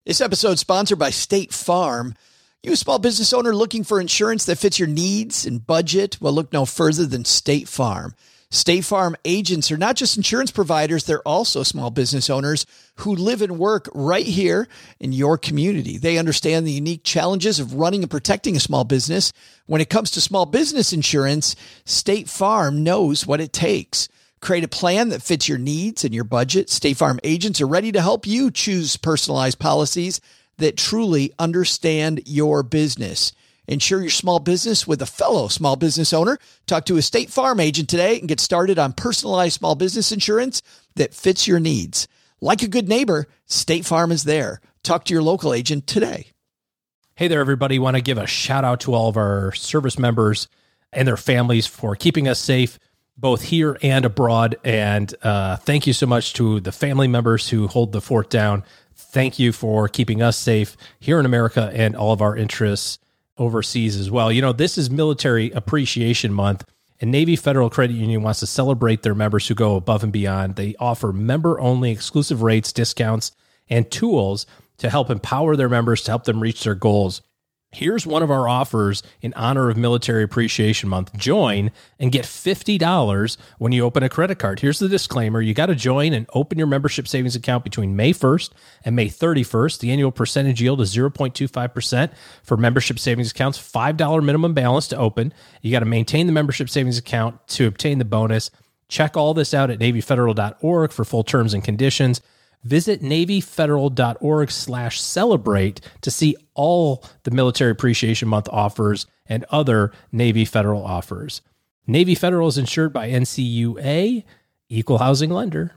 This episode is sponsored by State Farm. You a small business owner looking for insurance that fits your needs and budget? Well, look no further than State Farm. State Farm agents are not just insurance providers, they're also small business owners who live and work right here in your community. They understand the unique challenges of running and protecting a small business. When it comes to small business insurance, State Farm knows what it takes. Create a plan that fits your needs and your budget. State Farm agents are ready to help you choose personalized policies that truly understand your business. Insure your small business with a fellow small business owner. Talk to a State Farm agent today and get started on personalized small business insurance that fits your needs. Like a good neighbor, State Farm is there. Talk to your local agent today. Hey there, everybody. Want to give a shout out to all of our service members and their families for keeping us safe, both here and abroad. And thank you so much to the family members who hold the fort down. Thank you for keeping us safe here in America and all of our interests overseas as well. You know, this is Military Appreciation Month, and Navy Federal Credit Union wants to celebrate their members who go above and beyond. They offer member-only exclusive rates, discounts, and tools to help empower their members to help them reach their goals. Here's one of our offers in honor of Military Appreciation Month. Join and get $50 when you open a credit card. Here's the disclaimer. You got to join and open your membership savings account between May 1st and May 31st. The annual percentage yield is 0.25% for membership savings accounts, $5 minimum balance to open. You got to maintain the membership savings account to obtain the bonus. Check all this out at NavyFederal.org for full terms and conditions. Visit NavyFederal.org/celebrate to see all the Military Appreciation Month offers and other Navy Federal offers. Navy Federal is insured by NCUA, Equal Housing Lender.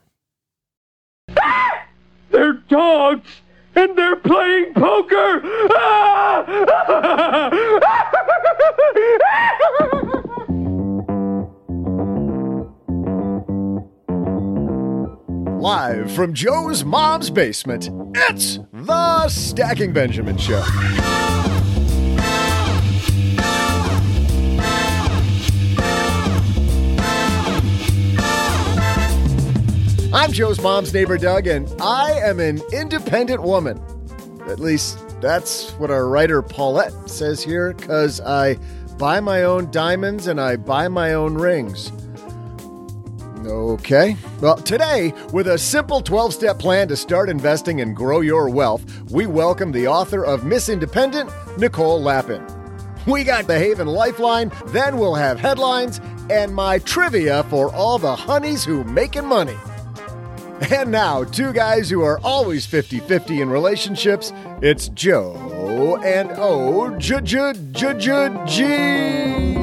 They're dogs, and they're playing poker! Live from Joe's mom's basement, it's the Stacking Benjamin Show. I'm Joe's mom's neighbor, Doug, and I am an independent woman. At least that's what our writer Paulette says here, because I buy my own diamonds and I buy my own rings. Okay. Well, today, with a simple 12-step plan to start investing and grow your wealth, we welcome the author of Miss Independent, Nicole Lapin. We got the Haven Lifeline, then we'll have headlines, and my trivia for all the honeys who making money. And now, two guys who are always 50-50 in relationships, it's Joe and O-G.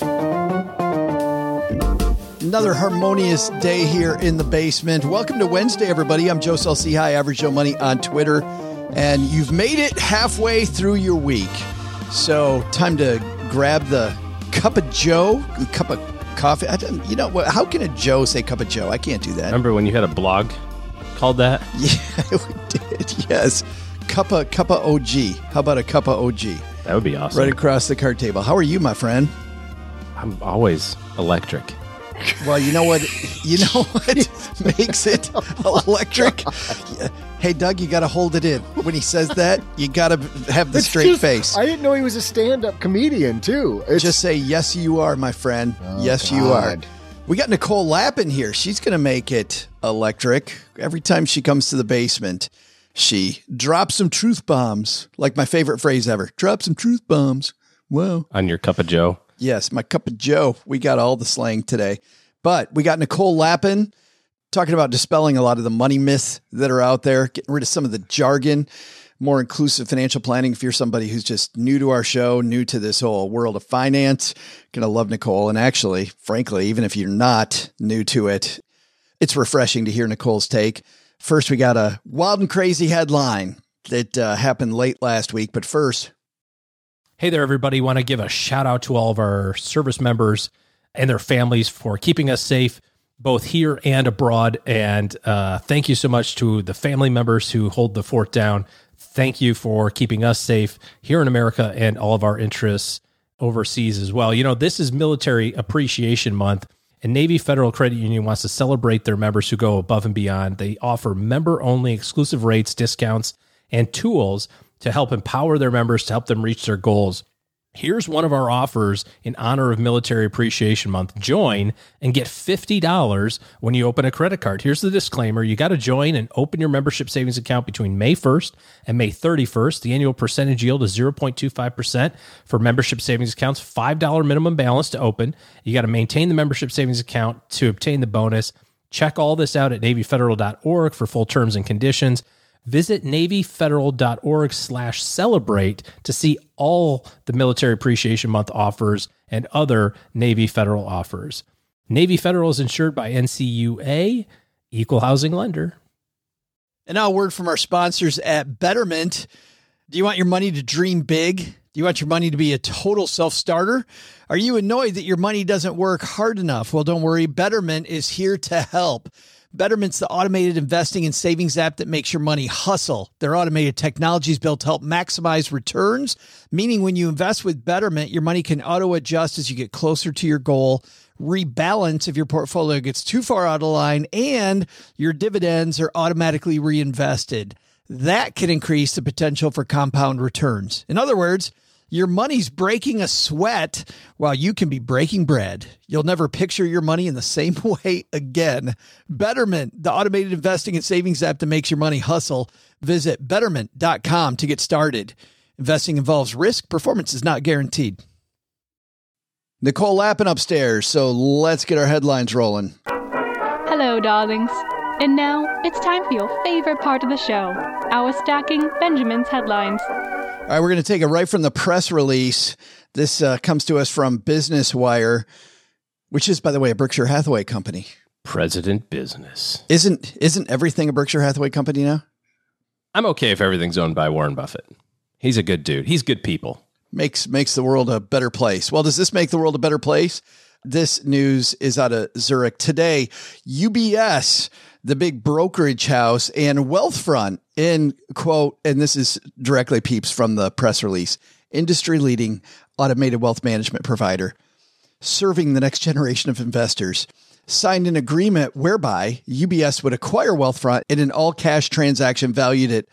Another harmonious day here in the basement. Welcome to Wednesday, everybody. I'm Joe Saul-Sehy, Average Joe Money on Twitter. And you've made it halfway through your week. So time to grab the cup of Joe, cup of coffee. You know what? How can a Joe say cup of Joe? I can't do that. Remember when you had a blog called that? Yeah, we did. Yes. Cup of OG. How about a cup of OG? That would be awesome. Right across the card table. How are you, my friend? I'm always electric. Well, you know what makes it electric? Hey, Doug, you got to hold it in. When he says that, you got to have the straight face. I didn't know he was a stand-up comedian, too. Just say, yes, you are, my friend. Yes, you are. We got Nicole Lapin here. She's going to make it electric. Every time she comes to the basement, she drops some truth bombs. Like my favorite phrase ever. Drop some truth bombs. Whoa. On your cup of Joe. Yes, my cup of Joe. We got all the slang today. But we got Nicole Lapin talking about dispelling a lot of the money myths that are out there, getting rid of some of the jargon, more inclusive financial planning. If you're somebody who's just new to our show, new to this whole world of finance, going to love Nicole. And actually, frankly, even if you're not new to it, it's refreshing to hear Nicole's take. First, we got a wild and crazy headline that happened late last week. But first, hey there, everybody. Want to give a shout out to all of our service members and their families for keeping us safe, both here and abroad. And thank you so much to the family members who hold the fort down. Thank you for keeping us safe here in America and all of our interests overseas as well. You know, this is Military Appreciation Month, and Navy Federal Credit Union wants to celebrate their members who go above and beyond. They offer member-only exclusive rates, discounts, and tools to help empower their members to help them reach their goals. Here's one of our offers in honor of Military Appreciation Month. Join and get $50 when you open a credit card. Here's the disclaimer. You got to join and open your membership savings account between May 1st and May 31st. The annual percentage yield is 0.25% for membership savings accounts, $5 minimum balance to open. You got to maintain the membership savings account to obtain the bonus. Check all this out at NavyFederal.org for full terms and conditions. Visit NavyFederal.org/celebrate to see all the Military Appreciation Month offers and other Navy Federal offers. Navy Federal is insured by NCUA, equal housing lender. And now a word from our sponsors at Betterment. Do you want your money to dream big? Do you want your money to be a total self-starter? Are you annoyed that your money doesn't work hard enough? Well, don't worry. Betterment is here to help. Betterment's the automated investing and savings app that makes your money hustle. Their automated technology is built to help maximize returns, meaning when you invest with Betterment, your money can auto-adjust as you get closer to your goal, rebalance if your portfolio gets too far out of line, and your dividends are automatically reinvested. That can increase the potential for compound returns. In other words, your money's breaking a sweat while you can be breaking bread. You'll never picture your money in the same way again. Betterment, the automated investing and savings app that makes your money hustle. Visit Betterment.com to get started. Investing involves risk. Performance is not guaranteed. Nicole Lappin upstairs, so let's get our headlines rolling. Hello, darlings. And now it's time for your favorite part of the show, our Stacking Benjamin's headlines. All right, we're going to take it right from the press release. This comes to us from Business Wire, which is, by the way, a Berkshire Hathaway company. President Business. Isn't everything a Berkshire Hathaway company now? I'm okay if everything's owned by Warren Buffett. He's a good dude. He's good people. Makes the world a better place. Well, does this make the world a better place? This news is out of Zurich today. UBS, the big brokerage house, and Wealthfront, in quote, and this is directly peeps from the press release, industry-leading automated wealth management provider serving the next generation of investors, signed an agreement whereby UBS would acquire Wealthfront in an all-cash transaction valued at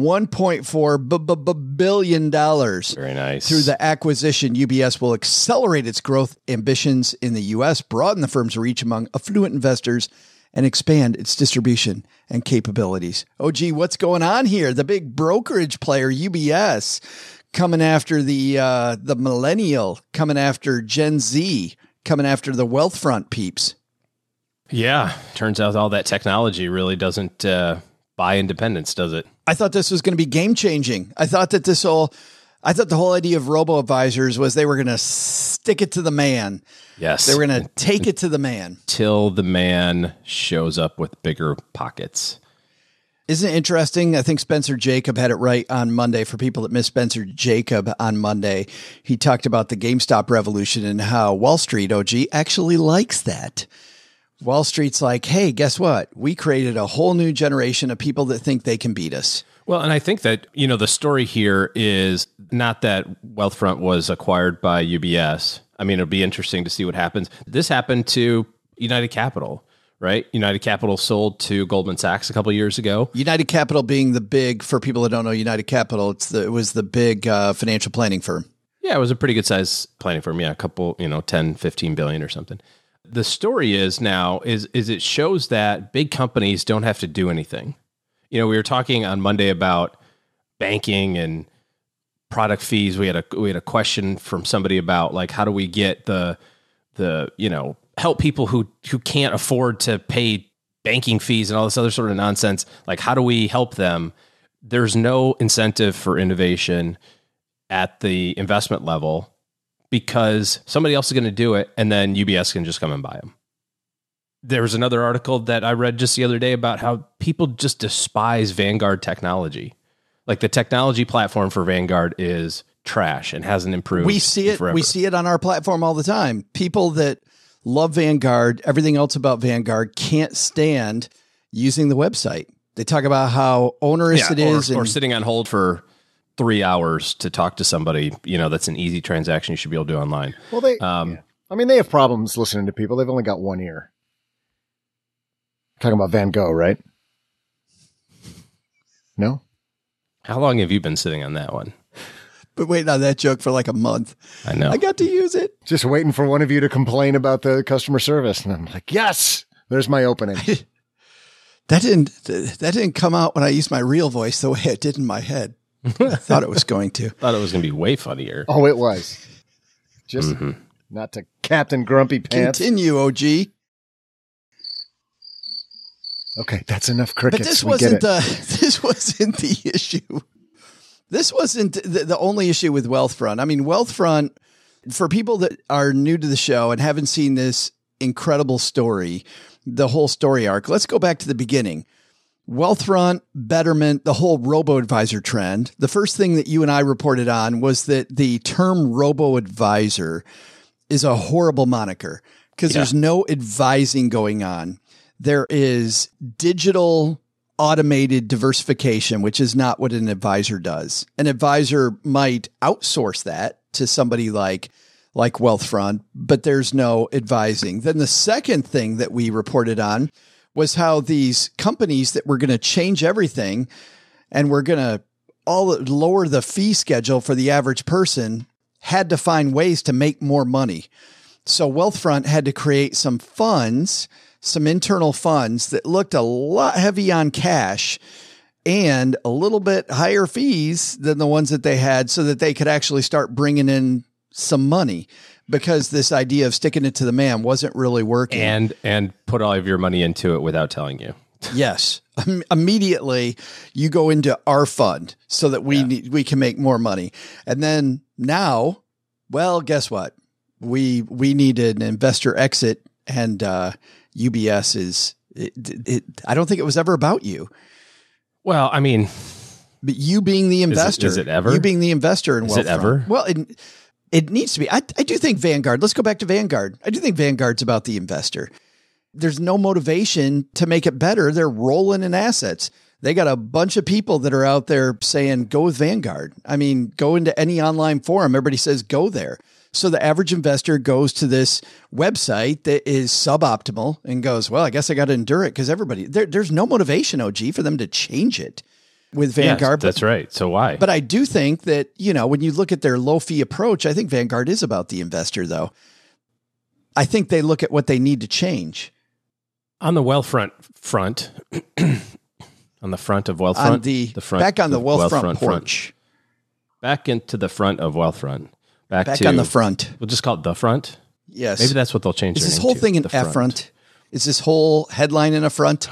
$1.4 billion. Very nice. Through the acquisition, UBS will accelerate its growth ambitions in the U.S., broaden the firm's reach among affluent investors, and expand its distribution and capabilities. Oh, gee, what's going on here? The big brokerage player, UBS, coming after the millennial, coming after Gen Z, coming after the Wealthfront peeps. Yeah, turns out all that technology really doesn't buy independence, does it? I thought this was going to be game changing. I thought the whole idea of robo-advisors was they were going to stick it to the man. Yes. They were going to take it to the man. Till the man shows up with bigger pockets. Isn't it interesting? I think Spencer Jacob had it right on Monday. For people that missed Spencer Jacob on Monday, he talked about the GameStop revolution and how Wall Street, OG, actually likes that. Wall Street's like, hey, guess what? We created a whole new generation of people that think they can beat us. Well, and I think that, the story here is not that Wealthfront was acquired by UBS. I mean, it'll be interesting to see what happens. This happened to United Capital, right? United Capital sold to Goldman Sachs a couple of years ago. United Capital being the big, for people that don't know United Capital, it was the big financial planning firm. Yeah, it was a pretty good size planning firm. Yeah, a couple, 10, 15 billion or something. The story is now is it shows that big companies don't have to do anything. We were talking on Monday about banking and product fees. We had a question from somebody about like how do we get the help people who can't afford to pay banking fees and all this other sort of nonsense. Like how do we help them? There's no incentive for innovation at the investment level, because somebody else is going to do it, and then UBS can just come and buy them. There was another article that I read just the other day about how people just despise Vanguard technology. Like the technology platform for Vanguard is trash and hasn't improved. We see it. We see it on our platform all the time. People that love Vanguard, everything else about Vanguard, can't stand using the website. They talk about how onerous it is. Or sitting on hold for 3 hours to talk to somebody, that's an easy transaction you should be able to do online. Well, they have problems listening to people. They've only got one ear. Talking about Van Gogh, right? No? How long have you been sitting on that one? But waiting on that joke for like a month. I know. I got to use it. Just waiting for one of you to complain about the customer service. And I'm like, yes, there's my opening. That didn't come out when I used my real voice the way it did in my head. I thought it was going to. Thought it was going to be way funnier. Oh, it was. Just not to Captain Grumpy Pants. Continue, OG. Okay, that's enough crickets. But this wasn't the issue. This wasn't the only issue with Wealthfront. I mean, Wealthfront, for people that are new to the show and haven't seen this incredible story, the whole story arc, let's go back to the beginning. Wealthfront, Betterment, the whole robo-advisor trend. The first thing that you and I reported on was that the term robo-advisor is a horrible moniker because there's no advising going on. There is digital automated diversification, which is not what an advisor does. An advisor might outsource that to somebody like Wealthfront, but there's no advising. Then the second thing that we reported on was how these companies that were going to change everything and we're going to all lower the fee schedule for the average person had to find ways to make more money. So Wealthfront had to create some funds, some internal funds that looked a lot heavy on cash and a little bit higher fees than the ones that they had so that they could actually start bringing in some money, because this idea of sticking it to the man wasn't really working. And put all of your money into it without telling you. Yes. Immediately you go into our fund so that we can make more money. And then now, well, guess what? We need an investor exit, and UBS is I don't think it was ever about you. Well, I mean, but you being the investor, is it ever? You being the investor in Wealthfront. Is it ever? Well, it needs to be. I do think Vanguard, let's go back to Vanguard. I do think Vanguard's about the investor. There's no motivation to make it better. They're rolling in assets. They got a bunch of people that are out there saying, go with Vanguard. I mean, go into any online forum. Everybody says, go there. So the average investor goes to this website that is suboptimal and goes, well, I guess I got to endure it because there's no motivation, OG, for them to change it with Vanguard. Yes, that's right. So why? But I do think that, when you look at their low fee approach, I think Vanguard is about the investor, though. I think they look at what they need to change. On the Wealthfront front, on the front of Wealthfront, back on the Wealthfront porch. Back into the front of Wealthfront. Back on the front. We'll just call it the front. Yes. Maybe that's what they'll change. Is this whole thing an affront? Is this whole headline an affront?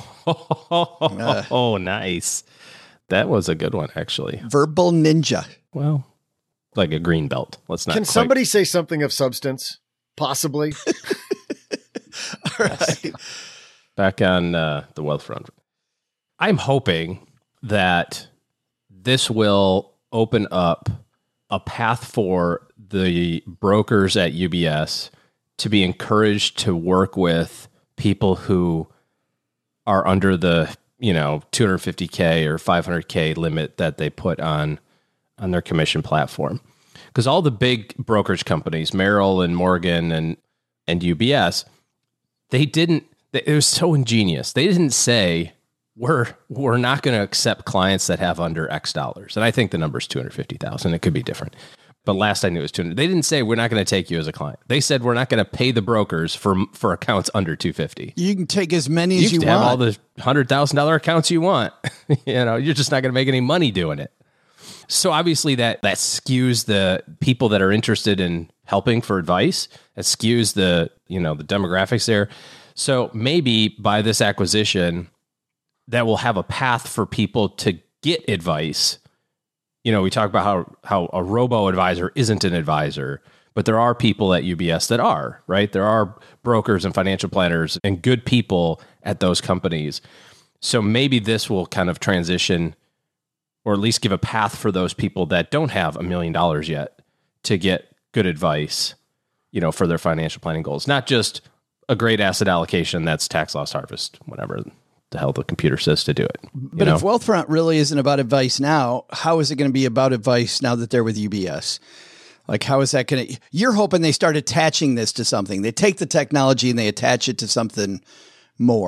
Oh, nice. That was a good one, actually. Verbal ninja. Well, like a green belt. Let's not. Can somebody say something of substance? Possibly. All right. Back on the Wealthfront. I'm hoping that this will open up a path for the brokers at UBS to be encouraged to work with people who are under the, $250K or $500K limit that they put on their commission platform. Because all the big brokerage companies, Merrill and Morgan and UBS, it was so ingenious. They didn't say, we're not going to accept clients that have under X dollars. And I think the number is 250,000. It could be different. But last I knew it was 200. They didn't say we're not going to take you as a client. They said we're not going to pay the brokers for accounts under 250. You can take as many as you want. You can have all the $100,000 accounts you want. You're just not going to make any money doing it. So obviously that skews the people that are interested in helping for advice. It skews the demographics there. So maybe by this acquisition, that will have a path for people to get advice. We talk about how a robo-advisor isn't an advisor, but there are people at UBS that are, right? There are brokers and financial planners and good people at those companies. So maybe this will kind of transition, or at least give a path for those people that don't have $1 million yet to get good advice, for their financial planning goals. Not just a great asset allocation that's tax loss harvest, whatever the hell the computer says to do it. But if Wealthfront really isn't about advice now, how is it going to be about advice now that they're with UBS? Like, how is that going to... You're hoping they start attaching this to something. They take the technology and they attach it to something more.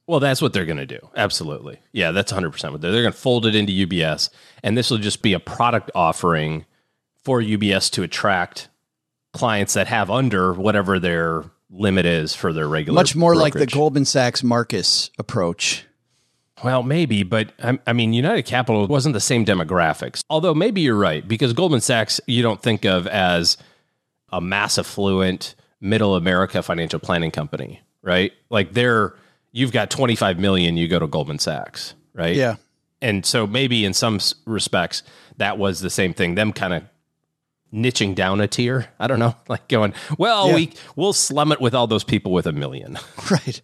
Well, that's what they're going to do. Absolutely. Yeah, that's 100% what they're going to fold it into UBS. And this will just be a product offering for UBS to attract clients that have under whatever their limit is for their regular Much more brokerage. like the Goldman Sachs Marcus approach. Well, maybe, but I mean, United Capital wasn't the same demographics. Although maybe you're right, because Goldman Sachs you don't think of as a mass affluent middle America financial planning company, right? Like you've got 25 million, you go to Goldman Sachs, right? Yeah. And so maybe in some respects that was the same thing, them kind of niching down a tier. I don't know, like going, well, we'll slum it with all those people with $1 million. Right.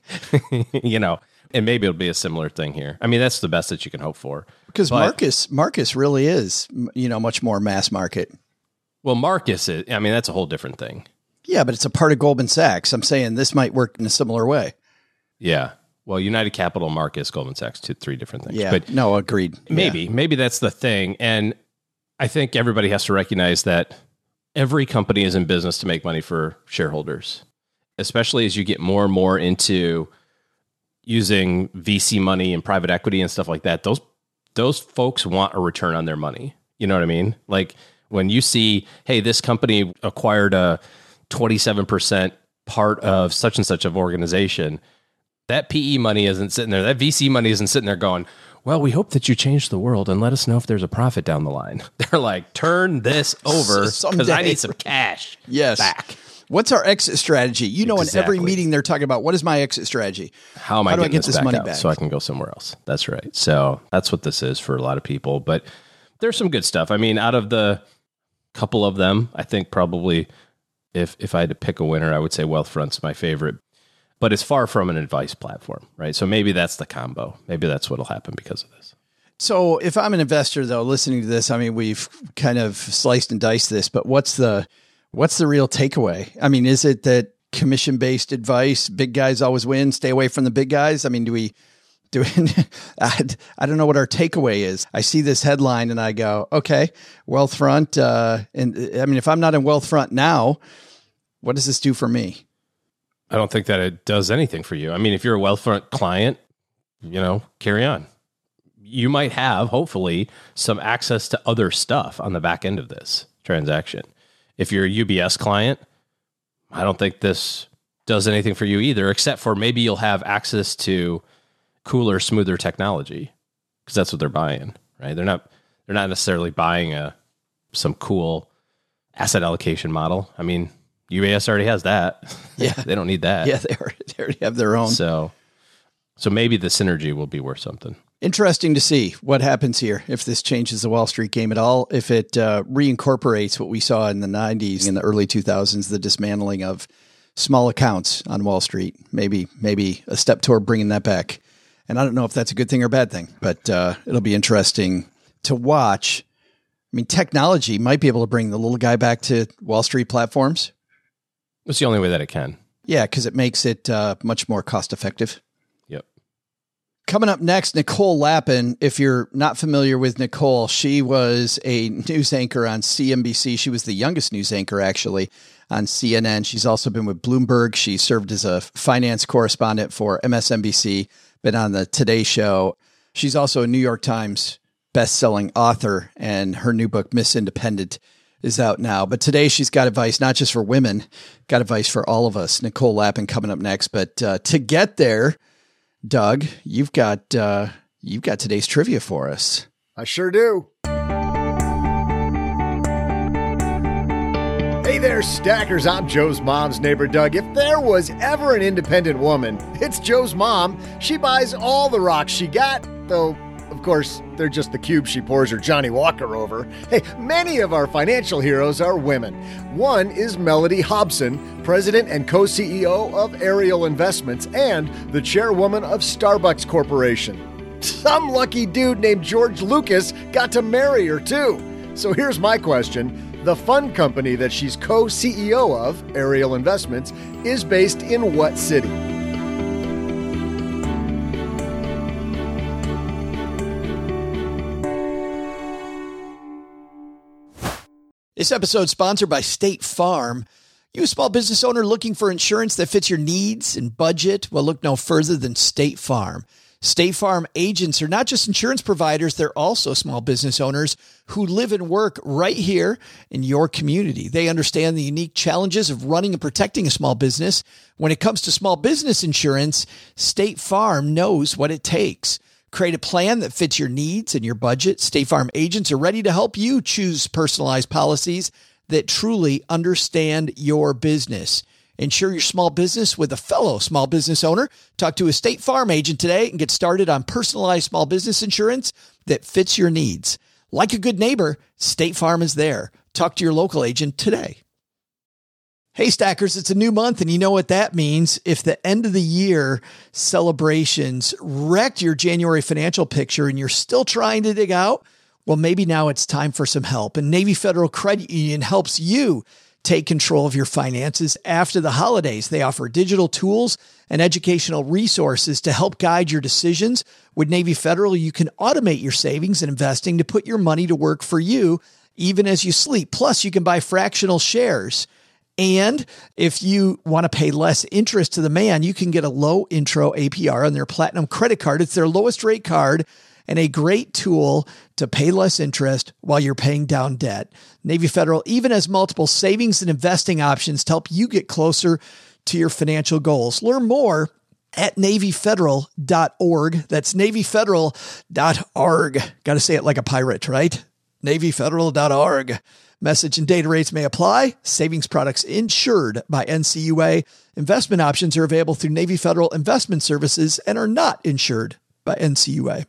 And maybe it'll be a similar thing here. I mean, that's the best that you can hope for. Because Marcus really is, much more mass market. Well, Marcus is, I mean, that's a whole different thing. Yeah, but it's a part of Goldman Sachs. I'm saying this might work in a similar way. Yeah. Well, United Capital, Marcus, Goldman Sachs, three different things. Yeah. But no, agreed. Maybe that's the thing. And I think everybody has to recognize that every company is in business to make money for shareholders, especially as you get more and more into using VC money and private equity and stuff like that. Those folks want a return on their money. You know what I mean? Like when you see, hey, this company acquired a 27% part of such and such of organization, that PE money isn't sitting there. That VC money isn't sitting there going, well, we hope that you change the world and let us know if there's a profit down the line. They're like, turn this over because I need some cash back. What's our exit strategy? In every Exactly. meeting they're talking about, what is my exit strategy? How am I do I getting get this back money out back? so I can go somewhere else? That's right. So that's what this is for a lot of people. But there's some good stuff. I mean, out of the couple of them, I think probably if I had to pick a winner, I would say Wealthfront's my favorite. But it's far from an advice platform, right? So maybe that's the combo. Maybe that's what'll happen because of this. So if I'm an investor, though, listening to this, I mean, we've kind of sliced and diced this, but what's the real takeaway? I mean, is it that commission-based advice, big guys always win, stay away from the big guys? I mean, I don't know what our takeaway is. I see this headline and I go, okay, Wealthfront. And I mean, if I'm not in Wealthfront now, what does this do for me? I don't think that it does anything for you. I mean, if you're a Wealthfront client, carry on. You might have, hopefully, some access to other stuff on the back end of this transaction. If you're a UBS client, I don't think this does anything for you either, except for maybe you'll have access to cooler, smoother technology because that's what they're buying, right? They're not necessarily buying some cool asset allocation model. I mean, UBS already has that. Yeah. They don't need that. Yeah, they already have their own. So maybe the synergy will be worth something. Interesting to see what happens here, if this changes the Wall Street game at all, if it reincorporates what we saw in the 90s, in the early 2000s, the dismantling of small accounts on Wall Street, maybe a step toward bringing that back. And I don't know if that's a good thing or a bad thing, but it'll be interesting to watch. I mean, technology might be able to bring the little guy back to Wall Street platforms. It's the only way that it can. Yeah, because it makes it much more cost effective. Yep. Coming up next, Nicole Lapin. If you're not familiar with Nicole, she was a news anchor on CNBC. She was the youngest news anchor, actually, on CNN. She's also been with Bloomberg. She served as a finance correspondent for MSNBC, been on the Today Show. She's also a New York Times best-selling author, and her new book, Miss Independent, is out now. But today she's got advice not just for women, got advice for all of us. Nicole Lapin coming up next. But to get there, Doug, you've got today's trivia for us. I sure do. Hey there, Stackers. I'm Joe's mom's neighbor, Doug. If there was ever an independent woman, it's Joe's mom. She buys all the rocks she got, though, of course, they're just the cubes she pours her Johnny Walker over. Hey, many of our financial heroes are women. One is Melody Hobson, president and co-CEO of Ariel Investments and the chairwoman of Starbucks Corporation. Some lucky dude named George Lucas got to marry her, too. So here's my question. The fund company that she's co-CEO of, Ariel Investments, is based in what city? This episode is sponsored by State Farm. You a small business owner looking for insurance that fits your needs and budget? Well, look no further than State Farm. State Farm agents are not just insurance providers, they're also small business owners who live and work right here in your community. They understand the unique challenges of running and protecting a small business. When it comes to small business insurance, State Farm knows what it takes. Create a plan that fits your needs and your budget. State Farm agents are ready to help you choose personalized policies that truly understand your business. Insure your small business with a fellow small business owner. Talk to a State Farm agent today and get started on personalized small business insurance that fits your needs. Like a good neighbor, State Farm is there. Talk to your local agent today. Hey, Stackers, it's a new month, and you know what that means. If the end of the year celebrations wrecked your January financial picture and you're still trying to dig out, well, maybe now it's time for some help. And Navy Federal Credit Union helps you take control of your finances after the holidays. They offer digital tools and educational resources to help guide your decisions. With Navy Federal, you can automate your savings and investing to put your money to work for you, even as you sleep. Plus, you can buy fractional shares. And if you want to pay less interest to the man, you can get a low intro APR on their Platinum credit card. It's their lowest rate card and a great tool to pay less interest while you're paying down debt. Navy Federal even has multiple savings and investing options to help you get closer to your financial goals. Learn more at NavyFederal.org. That's NavyFederal.org. Got to say it like a pirate, right? NavyFederal.org. Message and data rates may apply. Savings products insured by NCUA. Investment options are available through Navy Federal Investment Services and are not insured by NCUA.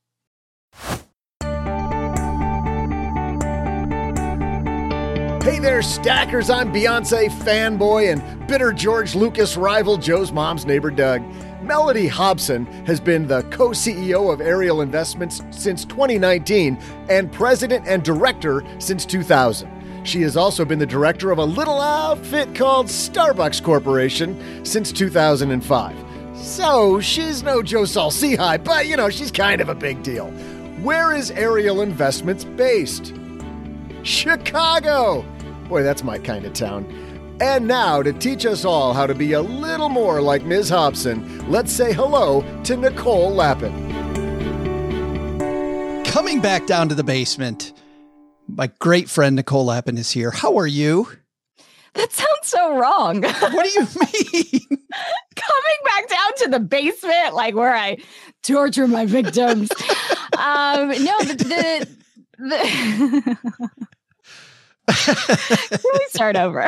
Hey there, Stackers. I'm Beyonce fanboy and bitter George Lucas rival Joe's mom's neighbor, Doug. Melody Hobson has been the co-CEO of Ariel Investments since 2019 and president and director since 2000. She has also been the director of a little outfit called Starbucks Corporation since 2005. So she's no Joe Saul-Sehy, but, she's kind of a big deal. Where is Ariel Investments based? Chicago! Boy, that's my kind of town. And now, to teach us all how to be a little more like Ms. Hobson, let's say hello to Nicole Lappin. Coming back down to the basement, my great friend Nicole Lappin is here. How are you? That sounds so wrong. What do you mean? Coming back down to the basement, like where I torture my victims. No, Can we start over?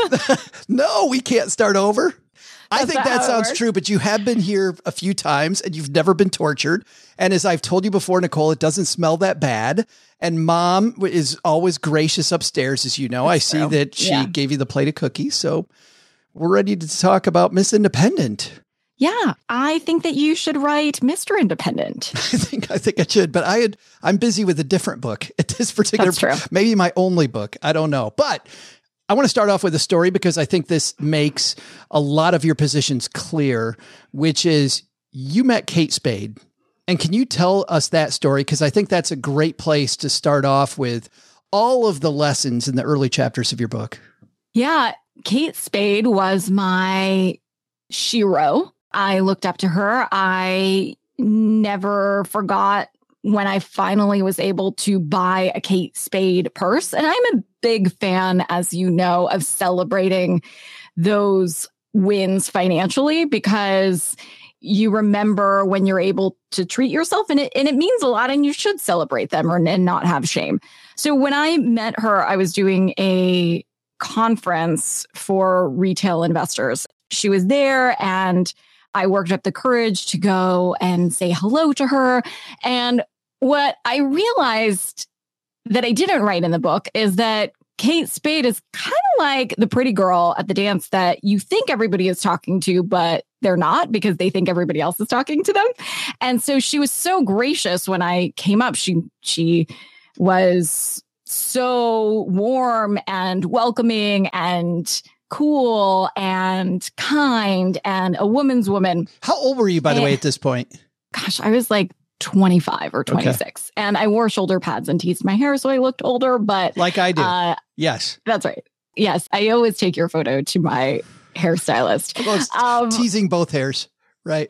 No, we can't start over. I think that sounds true, but you have been here a few times and you've never been tortured. And as I've told you before, Nicole, it doesn't smell that bad. And Mom is always gracious upstairs, as you know. I see that she gave you the plate of cookies. So we're ready to talk about Miss Independent. Yeah, I think that you should write Mr. Independent. I think I should, but I'm busy with a different book at this particular point. Maybe my only book. I don't know. But I want to start off with a story because I think this makes a lot of your positions clear, which is you met Kate Spade. And can you tell us that story? Because I think that's a great place to start off with all of the lessons in the early chapters of your book. Yeah, Kate Spade was my shero. I looked up to her. I never forgot when I finally was able to buy a Kate Spade purse. And I'm a big fan, as you know, of celebrating those wins financially because you remember when you're able to treat yourself and it means a lot and you should celebrate them and not have shame. So when I met her, I was doing a conference for retail investors. She was there and I worked up the courage to go and say hello to her. And what I realized that I didn't write in the book is that Kate Spade is kind of like the pretty girl at the dance that you think everybody is talking to, but they're not because they think everybody else is talking to them. And so she was so gracious when I came up. She was so warm and welcoming and cool and kind and a woman's woman. How old were you, by the way, at this point? Gosh, I was like 25 or 26. Okay. And I wore shoulder pads and teased my hair, so I looked older, but... Like I do. Yes. That's right. Yes, I always take your photo to my hairstylist. Teasing both hairs, right?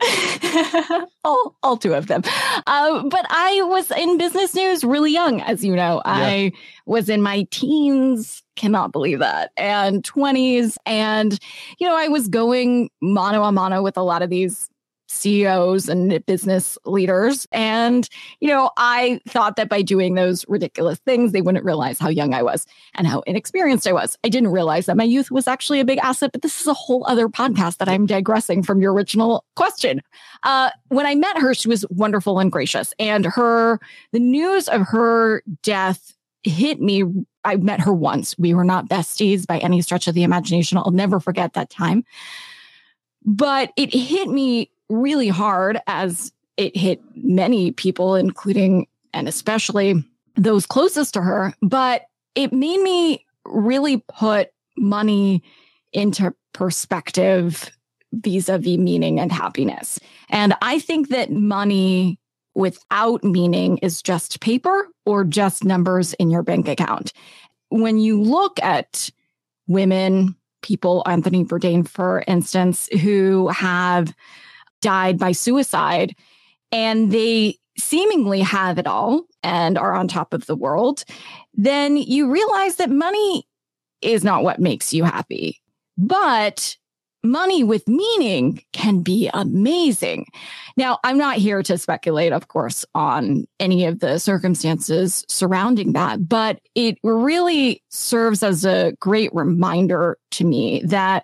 all two of them. But I was in business news really young, as you know. Yeah. I was in my teens, cannot believe that, and 20s. And, I was going mano a mano with a lot of these CEOs and business leaders. And, I thought that by doing those ridiculous things, they wouldn't realize how young I was and how inexperienced I was. I didn't realize that my youth was actually a big asset, but this is a whole other podcast that I'm digressing from your original question. When I met her, she was wonderful and gracious, and the news of her death hit me. I met her once. We were not besties by any stretch of the imagination. I'll never forget that time. But it hit me really hard, as it hit many people, including and especially those closest to her. But it made me really put money into perspective vis-a-vis meaning and happiness. And I think that money without meaning is just paper or just numbers in your bank account. When you look at women, people, Anthony Bourdain, for instance, who have died by suicide, and they seemingly have it all and are on top of the world, then you realize that money is not what makes you happy. But money with meaning can be amazing. Now, I'm not here to speculate, of course, on any of the circumstances surrounding that, but it really serves as a great reminder to me that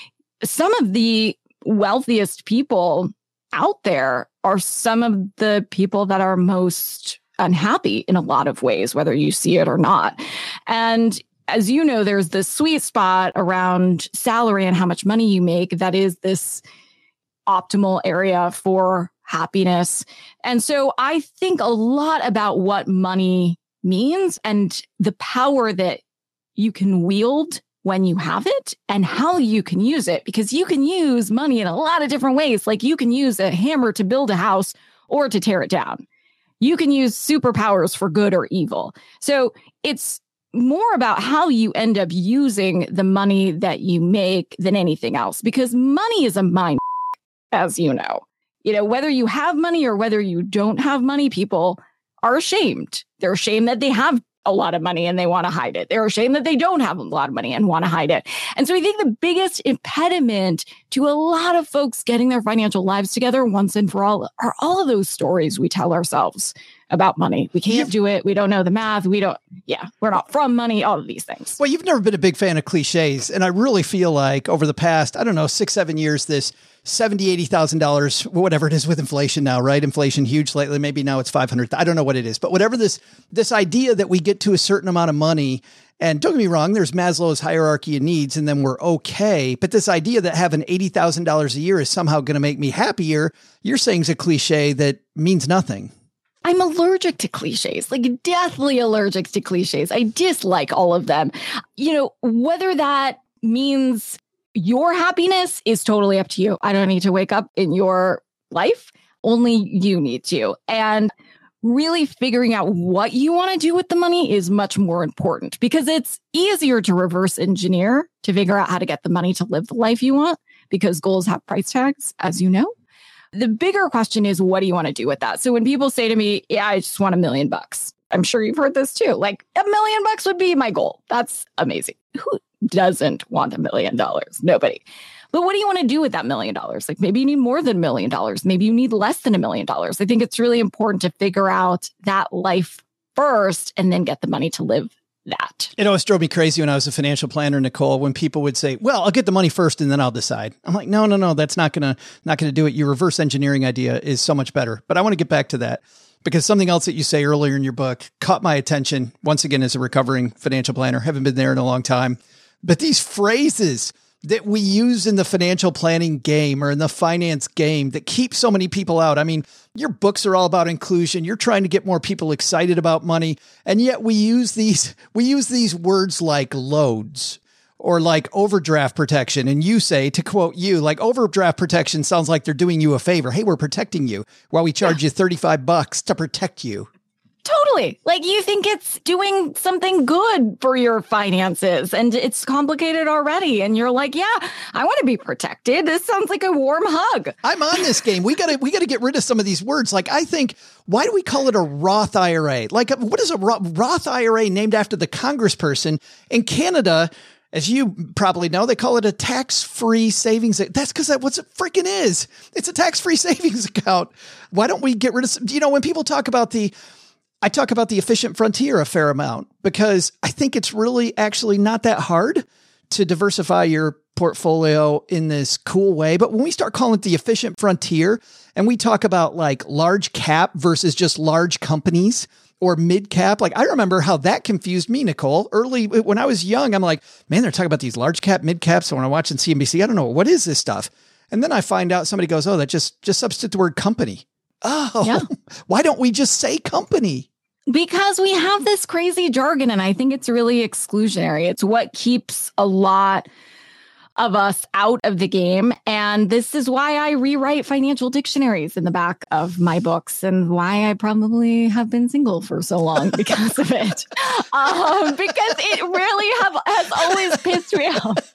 some of the wealthiest people out there are some of the people that are most unhappy in a lot of ways, whether you see it or not. And as you know, there's this sweet spot around salary and how much money you make that is this optimal area for happiness. And so I think a lot about what money means and the power that you can wield when you have it and how you can use it, because you can use money in a lot of different ways. Like you can use a hammer to build a house or to tear it down. You can use superpowers for good or evil. So it's more about how you end up using the money that you make than anything else, because money is a mind, as you know. Whether you have money or whether you don't have money, people are ashamed. They're ashamed that they have a lot of money and they want to hide it. They're ashamed that they don't have a lot of money and want to hide it. And so I think the biggest impediment to a lot of folks getting their financial lives together once and for all are all of those stories we tell ourselves about money. We can't do it. We don't know the math. We're not from money, all of these things. Well, you've never been a big fan of cliches. And I really feel like over the past, 6-7 years, this $70,000, $80,000, whatever it is with inflation now, right? Inflation huge lately. Maybe now it's 500. I don't know what it is, but whatever this idea that we get to a certain amount of money, and don't get me wrong, there's Maslow's hierarchy of needs and then we're okay. But this idea that having $80,000 a year is somehow going to make me happier, you're saying is a cliche that means nothing. I'm allergic to cliches, like deathly allergic to cliches. I dislike all of them. Whether that means your happiness is totally up to you. I don't need to wake up in your life. Only you need to. And really figuring out what you want to do with the money is much more important, because it's easier to reverse engineer to figure out how to get the money to live the life you want, because goals have price tags, as you know. The bigger question is, what do you want to do with that? So when people say to me, yeah, I just want $1 million, I'm sure you've heard this too. Like $1 million would be my goal. That's amazing. Who doesn't want $1 million? Nobody. But what do you want to do with that $1 million? Like maybe you need more than $1 million. Maybe you need less than $1 million. I think it's really important to figure out that life first and then get the money to live that. It drove me crazy when I was a financial planner, Nicole, when people would say, well, I'll get the money first and then I'll decide. I'm like, no, that's not going to do it. Your reverse engineering idea is so much better. But I want to get back to that, because something else that you say earlier in your book caught my attention. Once again, as a recovering financial planner, haven't been there in a long time, but these phrases that we use in the financial planning game or in the finance game that keep so many people out. I mean, your books are all about inclusion. You're trying to get more people excited about money. And yet we use these words like loads or like overdraft protection. And you say, to quote you, like overdraft protection sounds like they're doing you a favor. Hey, we're protecting you while we charge you $35 to protect you. Totally. Like you think it's doing something good for your finances and it's complicated already. And you're like, yeah, I want to be protected. This sounds like a warm hug. I'm on this game. We got to get rid of some of these words. Like I think, why do we call it a Roth IRA? Like what is a Roth IRA named after the congressperson in Canada? As you probably know, they call it a tax-free savings. That's because that's what it freaking is. It's a tax-free savings account. Why don't we get rid of, when people talk about I talk about the efficient frontier a fair amount because I think it's really actually not that hard to diversify your portfolio in this cool way. But when we start calling it the efficient frontier and we talk about like large cap versus just large companies or mid cap, like I remember how that confused me, Nicole, early when I was young. I'm like, man, they're talking about these large cap, mid caps. So when I'm watching CNBC, I don't know, what is this stuff? And then I find out somebody goes, oh, that just substitute the word company. Oh, yeah. Why don't we just say company? Because we have this crazy jargon, and I think it's really exclusionary. It's what keeps a lot of us out of the game. And this is why I rewrite financial dictionaries in the back of my books and why I probably have been single for so long because of it. Because it really has always pissed me off.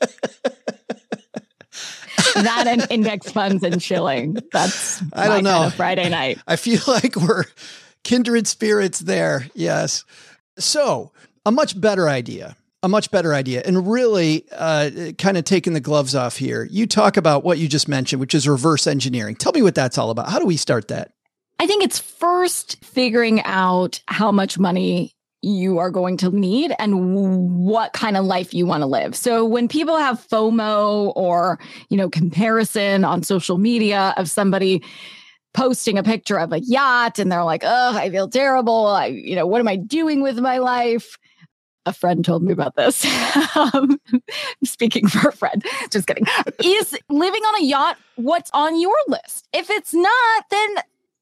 That and index funds and chilling. That's I don't know. Kind of Friday night. I feel like we're kindred spirits there. Yes. So a much better idea, and really kind of taking the gloves off here. You talk about what you just mentioned, which is reverse engineering. Tell me what that's all about. How do we start that? I think it's first figuring out how much money you are going to need and what kind of life you want to live. So when people have FOMO or, comparison on social media of somebody posting a picture of a yacht and they're like, oh, I feel terrible. What am I doing with my life? A friend told me about this. Speaking for a friend, just kidding. Is living on a yacht what's on your list? If it's not, then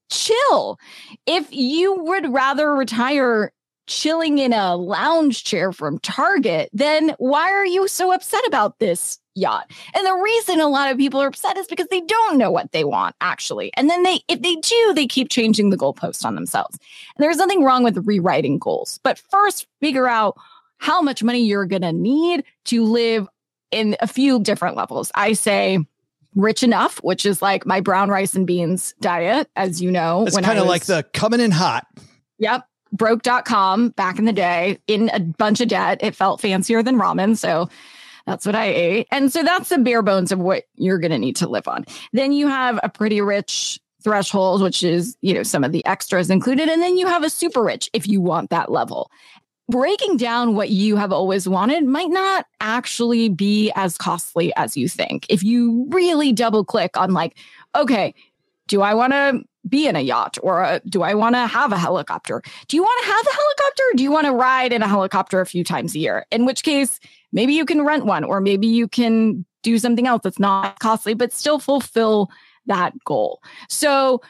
chill. If you would rather retire chilling in a lounge chair from Target, then why are you so upset about this yacht? And the reason a lot of people are upset is because they don't know what they want, actually. And then if they do, they keep changing the goalpost on themselves. And there's nothing wrong with rewriting goals. But first, figure out how much money you're going to need to live in a few different levels. I say rich enough, which is like my brown rice and beans diet, as you know. It's kind of like the coming in hot. Yep. Broke.com back in the day in a bunch of debt. It felt fancier than ramen. So that's what I ate. And so that's the bare bones of what you're going to need to live on. Then you have a pretty rich threshold, which is, some of the extras included. And then you have a super rich if you want that level. Breaking down what you have always wanted might not actually be as costly as you think. If you really double click on like, okay, do I want to be in a yacht or do I want to have a helicopter? Do you want to have a helicopter? Or do you want to ride in a helicopter a few times a year? In which case, maybe you can rent one or maybe you can do something else that's not costly, but still fulfill that goal. So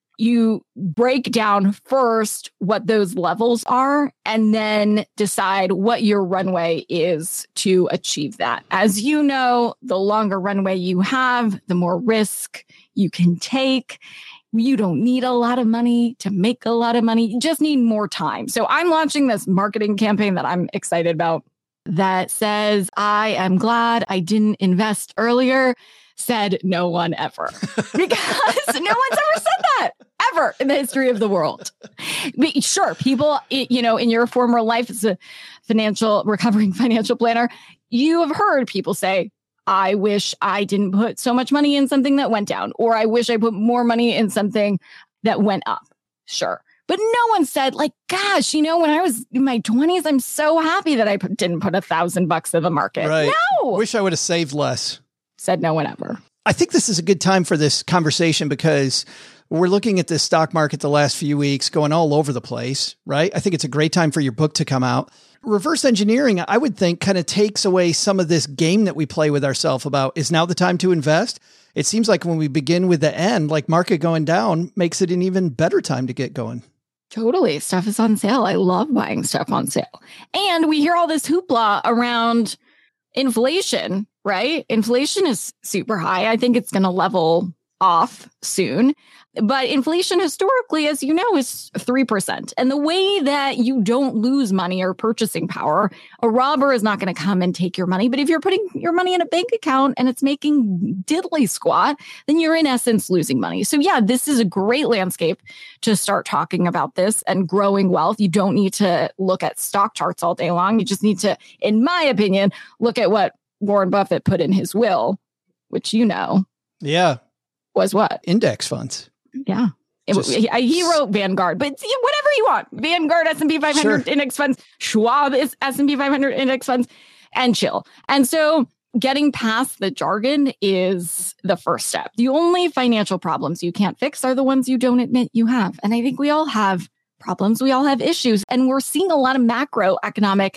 you break down first what those levels are and then decide what your runway is to achieve that. As you know, the longer runway you have, the more risk you can take. You don't need a lot of money to make a lot of money. You just need more time. So I'm launching this marketing campaign that I'm excited about that says, I am glad I didn't invest earlier. Said no one ever. Because no one's ever said that ever in the history of the world. Sure, people, in your former life as a recovering financial planner, you have heard people say, I wish I didn't put so much money in something that went down, or I wish I put more money in something that went up. Sure. But no one said like, gosh, when I was in my 20s, I'm so happy that I didn't put $1,000 in the market. Right. No. Wish I would have saved less. Said no one ever. I think this is a good time for this conversation because we're looking at this stock market the last few weeks going all over the place, right? I think it's a great time for your book to come out. Reverse engineering, I would think, kind of takes away some of this game that we play with ourselves about, is now the time to invest? It seems like when we begin with the end, like market going down, makes it an even better time to get going. Totally. Stuff is on sale. I love buying stuff on sale. And we hear all this hoopla around inflation, right? Inflation is super high. I think it's going to level off soon. But inflation historically, as you know, is 3%. And the way that you don't lose money or purchasing power, a robber is not going to come and take your money. But if you're putting your money in a bank account and it's making diddly squat, then you're in essence losing money. So yeah, this is a great landscape to start talking about this and growing wealth. You don't need to look at stock charts all day long. You just need to, in my opinion, look at what Warren Buffett put in his will, which Yeah. was what? Index funds. Yeah. He wrote Vanguard, but whatever you want. Vanguard, S&P 500 index funds, Schwab is S&P 500 index funds, and chill. And so getting past the jargon is the first step. The only financial problems you can't fix are the ones you don't admit you have. And I think we all have problems. We all have issues. And we're seeing a lot of macroeconomic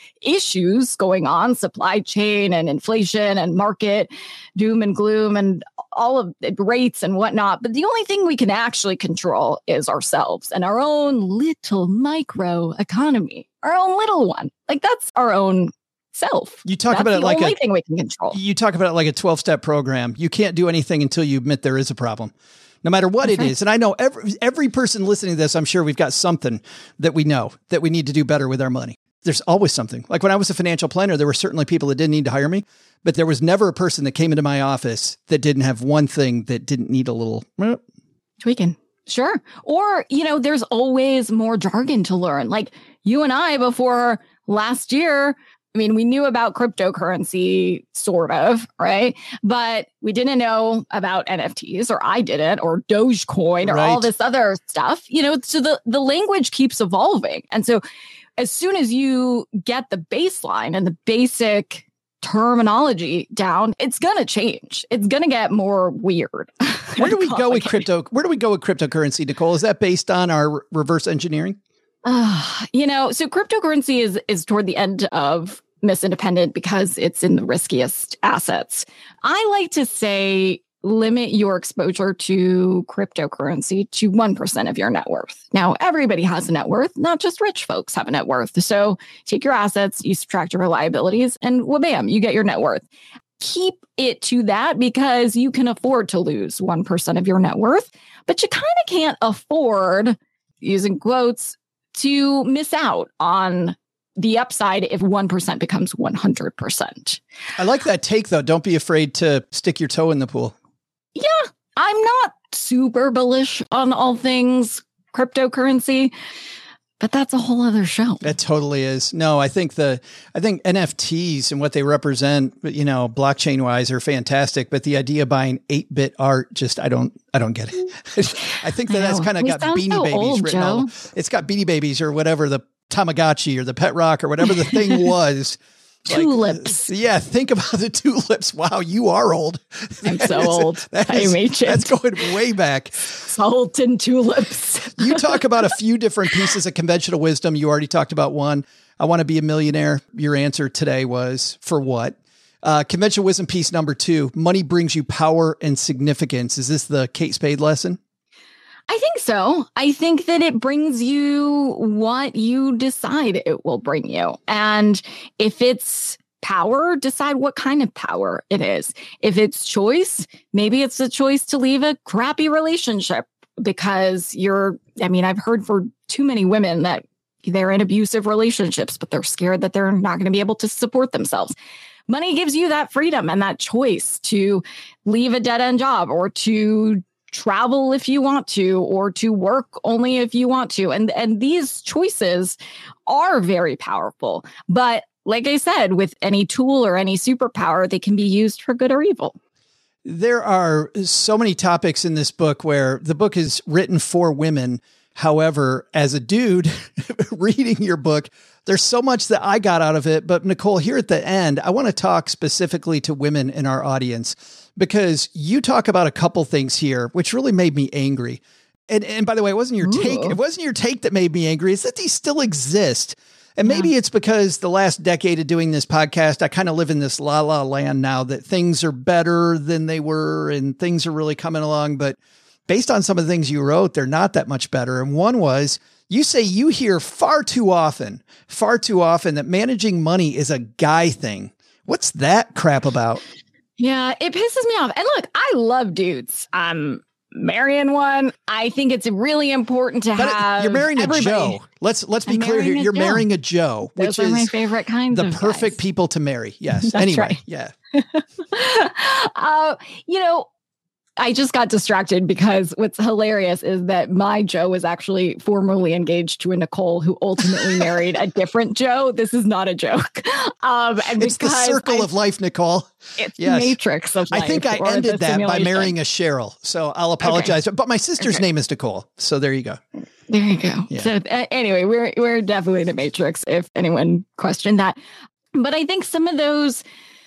issues going on, supply chain and inflation and market doom and gloom and all of the rates and whatnot. But the only thing we can actually control is ourselves and our own little micro economy, our own little one. Like that's our own self. You talk That's about it like the only thing we can control. You talk about it like a 12-step program. You can't do anything until you admit there is a problem, no matter what it is. And I know every person listening to this, I'm sure we've got something that we know that we need to do better with our money. There's always something. Like when I was a financial planner, there were certainly people that didn't need to hire me, but there was never a person that came into my office that didn't have one thing that didn't need a little tweaking. Sure. Or, there's always more jargon to learn. Like you and I, before last year, we knew about cryptocurrency, sort of, right? But we didn't know about NFTs, or I didn't, or Dogecoin, or all this other stuff, so the language keeps evolving. And so as soon as you get the baseline and the basic terminology down, it's going to change. It's going to get more weird. Where do we go with crypto? Where do we go with cryptocurrency, Nicole? Is that based on our reverse engineering? So cryptocurrency is toward the end of Miss Independent because it's in the riskiest assets. I like to say limit your exposure to cryptocurrency to 1% of your net worth. Now, everybody has a net worth, not just rich folks have a net worth. So take your assets, you subtract your liabilities, and wha-bam, you get your net worth. Keep it to that because you can afford to lose 1% of your net worth, but you kind of can't afford, using quotes, to miss out on the upside if 1% becomes 100%. I like that take, though. Don't be afraid to stick your toe in the pool. Yeah, I'm not super bullish on all things cryptocurrency, but that's a whole other show. It totally is. No, I think NFTs and what they represent, blockchain wise, are fantastic. But the idea of buying 8-bit art, I don't get it. I think that's kind of got Beanie Babies written all. It's got Beanie Babies or whatever, the Tamagotchi or the Pet Rock or whatever the thing was. Tulips. Think about the tulips. Wow, you are old. I'm so old. I'm ancient. That's going way back. Salt and tulips. You talk about a few different pieces of conventional wisdom. You already talked about one. I want to be a millionaire. Your answer today was for what? Conventional wisdom piece number 2, money brings you power and significance. Is this the Kate Spade lesson? I think so. I think that it brings you what you decide it will bring you. And if it's power, decide what kind of power it is. If it's choice, maybe it's a choice to leave a crappy relationship because I've heard for too many women that they're in abusive relationships, but they're scared that they're not going to be able to support themselves. Money gives you that freedom and that choice to leave a dead-end job or to travel if you want to, or to work only if you want to. And these choices are very powerful. But like I said, with any tool or any superpower, they can be used for good or evil. There are so many topics in this book where the book is written for women. However, as a dude reading your book, there's so much that I got out of it. But Nicole, here at the end, I want to talk specifically to women in our audience, because you talk about a couple things here, which really made me angry. And by the way, it wasn't your take. It wasn't your take that made me angry. It's that these still exist. And maybe it's because the last decade of doing this podcast, I kind of live in this la-la land now that things are better than they were and things are really coming along. But based on some of the things you wrote, they're not that much better. And one was, you say you hear far too often that managing money is a guy thing. What's that crap about? Yeah, it pisses me off. And look, I love dudes. I'm marrying one. I think it's really important to have. You're marrying a Joe. Let's be clear here. You're marrying a Joe, which Those are is my favorite kinds the of perfect guys. people to marry. Yes. That's Anyway, right. yeah. I just got distracted because what's hilarious is that my Joe was actually formerly engaged to a Nicole who ultimately married a different Joe. This is not a joke. And It's the circle of life, Nicole. It's Yes. the matrix of life. I think I or the ended that by simulation. marrying a Cheryl. So I'll apologize. But my sister's name is Nicole. So there you go. There you go. Yeah. So anyway, we're definitely the matrix if anyone questioned that. But I think some of those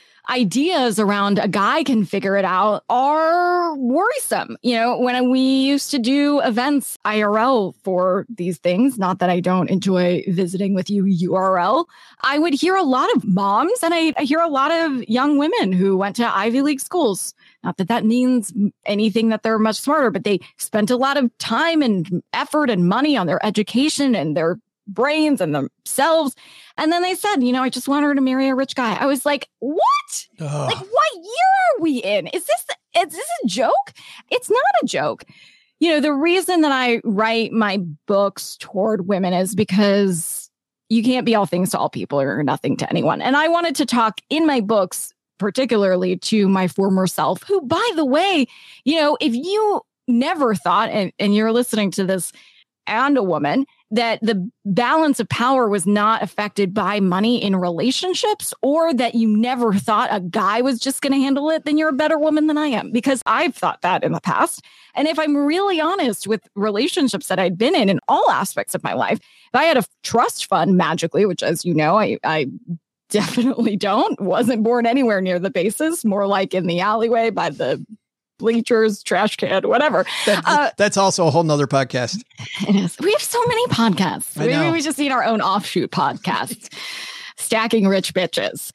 ideas around a guy can figure it out are worrisome. When we used to do events IRL for these things, not that I don't enjoy visiting with you URL, I would hear a lot of moms and I hear a lot of young women who went to Ivy League schools. Not that that means anything that they're much smarter, but they spent a lot of time and effort and money on their education and their brains and themselves. And then they said, I just want her to marry a rich guy. I was like, what? Ugh. Like, what year are we in? Is this a joke? It's not a joke. The reason that I write my books toward women is because you can't be all things to all people or nothing to anyone. And I wanted to talk in my books, particularly to my former self, who, by the way, if you never thought, and you're listening to this and a woman, that the balance of power was not affected by money in relationships, or that you never thought a guy was just going to handle it, then you're a better woman than I am, because I've thought that in the past. And if I'm really honest with relationships that I'd been in all aspects of my life, if I had a trust fund magically, which, as you know, I definitely don't, wasn't born anywhere near the bases, more like in the alleyway by the bleachers, trash can, whatever. That's also a whole nother podcast. It is. We have so many podcasts. Maybe we just need our own offshoot podcast, Stacking Rich Bitches.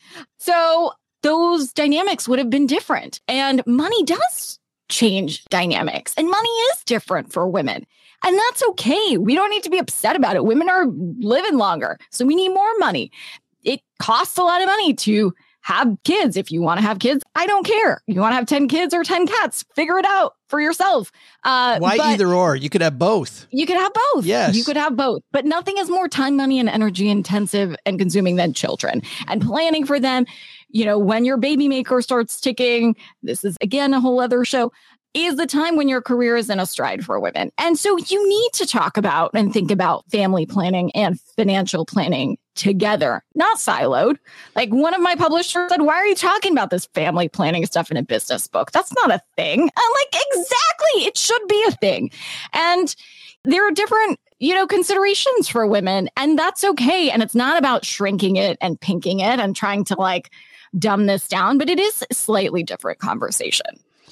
So those dynamics would have been different. And money does change dynamics. And money is different for women. And that's okay. We don't need to be upset about it. Women are living longer, so we need more money. It costs a lot of money to have kids. If you want to have kids, I don't care. You want to have 10 kids or 10 cats, figure it out for yourself. Why either or? You could have both. You could have both. Yes. You could have both. But nothing is more time, money, and energy intensive and consuming than children. And planning for them, when your baby maker starts ticking, this is, again, a whole other show, is the time when your career is in a stride for women. And so you need to talk about and think about family planning and financial planning together, not siloed. Like, one of my publishers said, why are you talking about this family planning stuff in a business book? That's not a thing. I'm like, exactly. It should be a thing. And there are different, considerations for women, and that's okay. And it's not about shrinking it and pinking it and trying to dumb this down, but it is a slightly different conversation.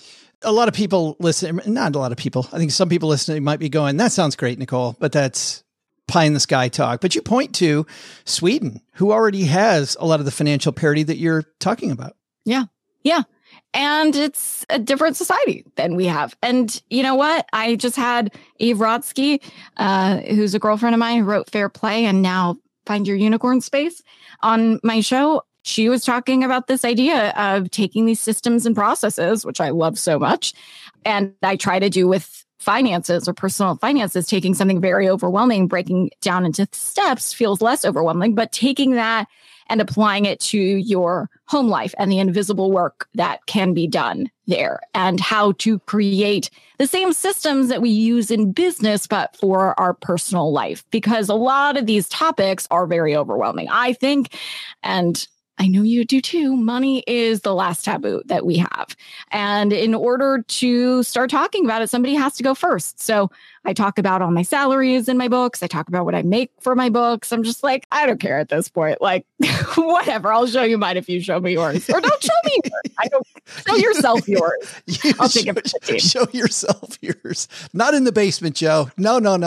A lot of people listen, not a lot of people. I think some people listening might be going, that sounds great, Nicole, but that's pie in the sky talk. But you point to Sweden, who already has a lot of the financial parity that you're talking about. Yeah. Yeah. And it's a different society than we have. And you know what? I just had Eve Rodsky, who's a girlfriend of mine who wrote Fair Play and now Find Your Unicorn Space, on my show. She was talking about this idea of taking these systems and processes, which I love so much, and I try to do with finances or personal finances, taking something very overwhelming, breaking it down into steps feels less overwhelming, but taking that and applying it to your home life and the invisible work that can be done there, and how to create the same systems that we use in business, but for our personal life, because a lot of these topics are very overwhelming, I think. And I know you do too. Money is the last taboo that we have. And in order to start talking about it, somebody has to go first. So I talk about all my salaries in my books. I talk about what I make for my books. I'm just like, I don't care at this point. Like, whatever. I'll show you mine if you show me yours. Or don't show me yours. I don't show yourself yours. I'll take it for 15. Show yourself yours. Not in the basement, Joe. No. Oh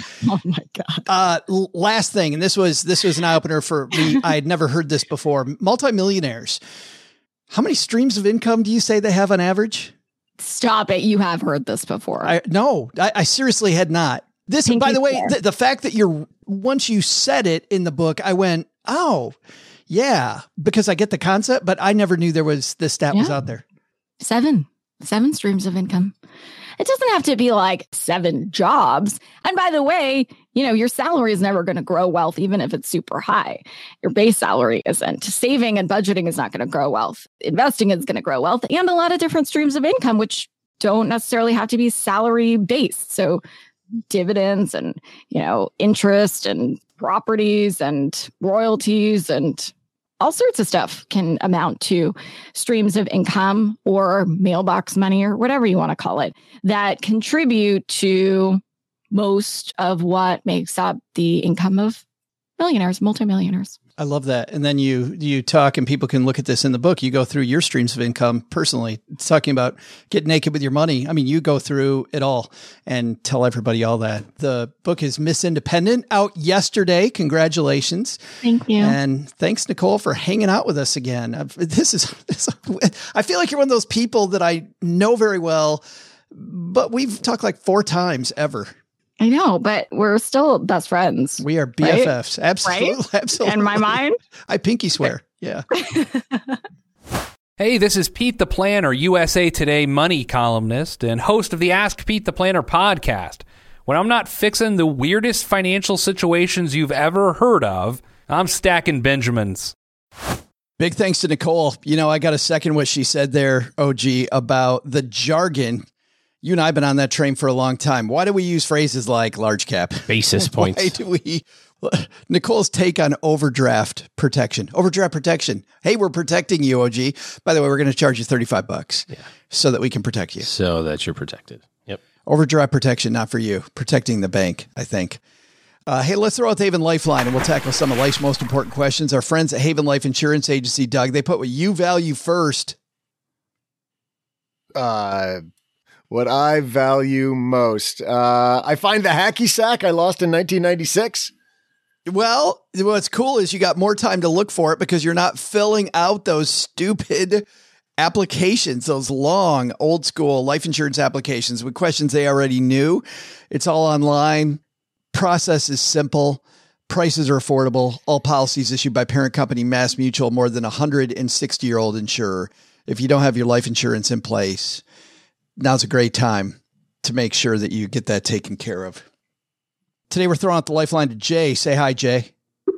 my God. Last thing, and this was an eye opener for me. I had never heard this before. Multimillionaires. How many streams of income do you say they have on average? Stop it. You have heard this before. I seriously had not. This, Thank by you, the way, Claire. the fact that once you said it in the book, I went, oh, Yeah, because I get the concept, but I never knew this stat was out there. 7 streams of income. It doesn't have to be like 7 jobs. And by the way, your salary is never going to grow wealth, even if it's super high. Your base salary isn't. Saving and budgeting is not going to grow wealth. Investing is going to grow wealth, and a lot of different streams of income, which don't necessarily have to be salary based. So dividends and, interest and properties and royalties and all sorts of stuff can amount to streams of income or mailbox money or whatever you want to call it that contribute to most of what makes up the income of millionaires, multimillionaires. I love that. And then you talk, and people can look at this in the book. You go through your streams of income personally. It's talking about get naked with your money. I mean, you go through it all and tell everybody all that. The book is Miss Independent, out yesterday. Congratulations. Thank you. And thanks, Nicole, for hanging out with us again. I feel like you're one of those people that I know very well, but we've talked like 4 times ever. I know, but we're still best friends. We are BFFs. Right? Absolutely. Right? Absolutely. In my mind. I pinky swear. Yeah. Hey, this is Pete the Planner, USA Today money columnist and host of the Ask Pete the Planner podcast. When I'm not fixing the weirdest financial situations you've ever heard of, I'm stacking Benjamins. Big thanks to Nicole. I got to second what she said there, OG, about the jargon. You and I have been on that train for a long time. Why do we use phrases like large cap? Basis points. Why do we? Nicole's take on overdraft protection. Overdraft protection. Hey, we're protecting you, OG. By the way, we're going to charge you $35 so that we can protect you. So that you're protected. Yep. Overdraft protection, not for you. Protecting the bank, I think. Hey, let's throw out the Haven Lifeline and we'll tackle some of life's most important questions. Our friends at Haven Life Insurance Agency, Doug, they put what you value first. What I value most. I find the hacky sack I lost in 1996. Well, what's cool is you got more time to look for it because you're not filling out those stupid applications, those long, old school life insurance applications with questions they already knew. It's all online. Process is simple. Prices are affordable. All policies issued by parent company Mass Mutual, more than 160-year-old insurer. If you don't have your life insurance in place, now's a great time to make sure that you get that taken care of. Today, we're throwing out the lifeline to Jay. Say hi, Jay.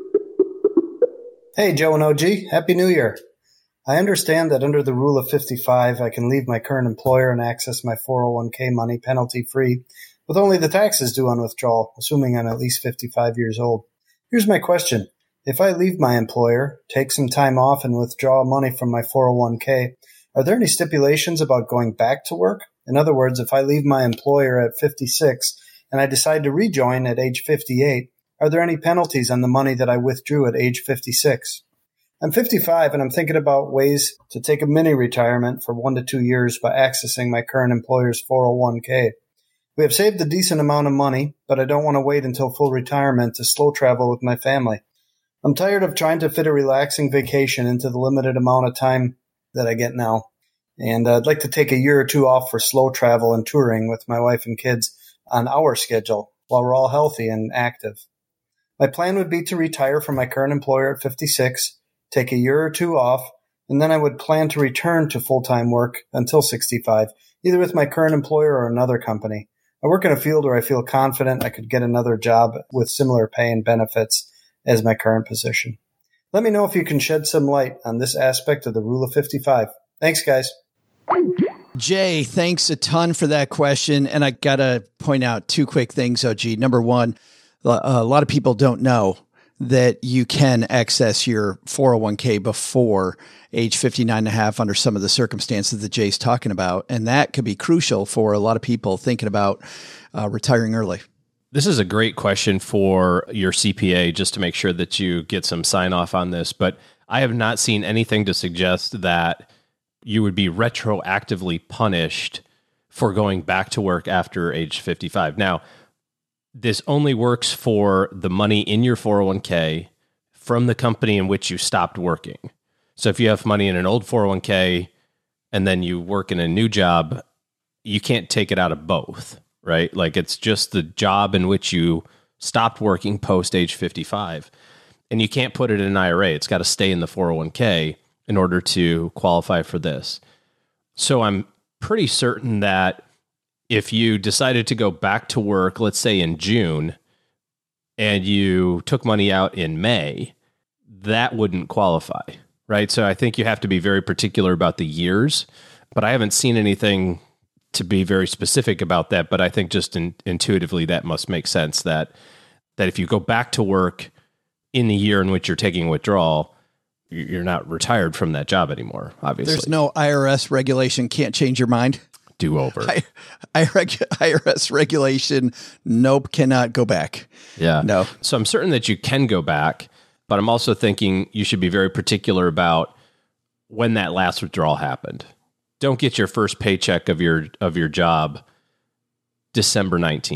Hey, Joe and OG. Happy New Year. I understand that under the rule of 55, I can leave my current employer and access my 401k money penalty-free with only the taxes due on withdrawal, assuming I'm at least 55 years old. Here's my question. If I leave my employer, take some time off, and withdraw money from my 401k, are there any stipulations about going back to work? In other words, if I leave my employer at 56 and I decide to rejoin at age 58, are there any penalties on the money that I withdrew at age 56? I'm 55 and I'm thinking about ways to take a mini retirement for 1 to 2 years by accessing my current employer's 401k. We have saved a decent amount of money, but I don't want to wait until full retirement to slow travel with my family. I'm tired of trying to fit a relaxing vacation into the limited amount of time that I get now. And I'd like to take a year or 2 off for slow travel and touring with my wife and kids on our schedule while we're all healthy and active. My plan would be to retire from my current employer at 56, take a year or 2 off, and then I would plan to return to full-time work until 65, either with my current employer or another company. I work in a field where I feel confident I could get another job with similar pay and benefits as my current position. Let me know if you can shed some light on this aspect of the rule of 55. Thanks, guys. Jay, thanks a ton for that question. And I got to point out 2 quick things, OG. Number one, a lot of people don't know that you can access your 401k before age 59 and a half under some of the circumstances that Jay's talking about. And that could be crucial for a lot of people thinking about retiring early. This is a great question for your CPA, just to make sure that you get some sign off on this. But I have not seen anything to suggest that you would be retroactively punished for going back to work after age 55. Now, this only works for the money in your 401k from the company in which you stopped working. So if you have money in an old 401k and then you work in a new job, you can't take it out of both, right? Like it's just the job in which you stopped working post age 55. and you can't put it in an IRA. It's got to stay in the 401k in order to qualify for this. So I'm pretty certain that if you decided to go back to work, let's say in June, and you took money out in May, that wouldn't qualify, right? So I think you have to be very particular about the years, but I haven't seen anything to be very specific about that. But I think just intuitively that must make sense that if you go back to work in the year in which you're taking withdrawal, you're not retired from that job anymore, obviously. There's no IRS regulation can't change your mind. Do over. IRS regulation, nope, cannot go back. Yeah. No. So I'm certain that you can go back, but I'm also thinking you should be very particular about when that last withdrawal happened. Don't get your first paycheck of your job December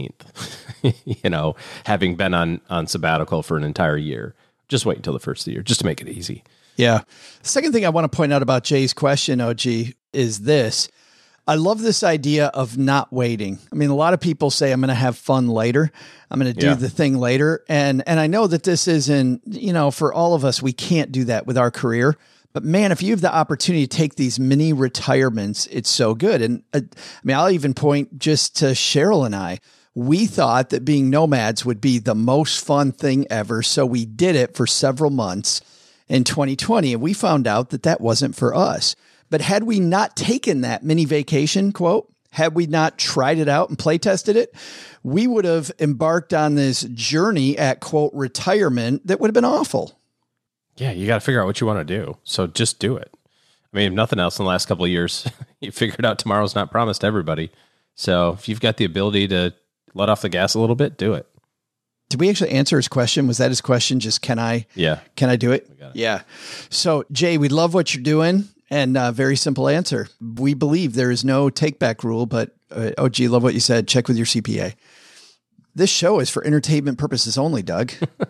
19th, having been on sabbatical for an entire year. Just wait until the first of the year, just to make it easy. Yeah. The second thing I want to point out about Jay's question, OG, is this. I love this idea of not waiting. I mean, a lot of people say, I'm going to have fun later. I'm going to do the thing later. And I know that this isn't, for all of us, we can't do that with our career. But man, if you have the opportunity to take these mini retirements, it's so good. And I'll even point just to Cheryl and I. We thought that being nomads would be the most fun thing ever. So we did it for several months in 2020. And we found out that that wasn't for us. But had we not taken that mini vacation, quote, had we not tried it out and play tested it, we would have embarked on this journey at, quote, retirement that would have been awful. Yeah, you got to figure out what you want to do. So just do it. I mean, if nothing else in the last couple of years, you figured out tomorrow's not promised to everybody. So if you've got the ability to let off the gas a little bit, do it. Did we actually answer his question? Was that his question? Just can I do it? Yeah. So Jay, we love what you're doing. And very simple answer. We believe there is no take back rule, but OG, love what you said. Check with your CPA. This show is for entertainment purposes only, Doug.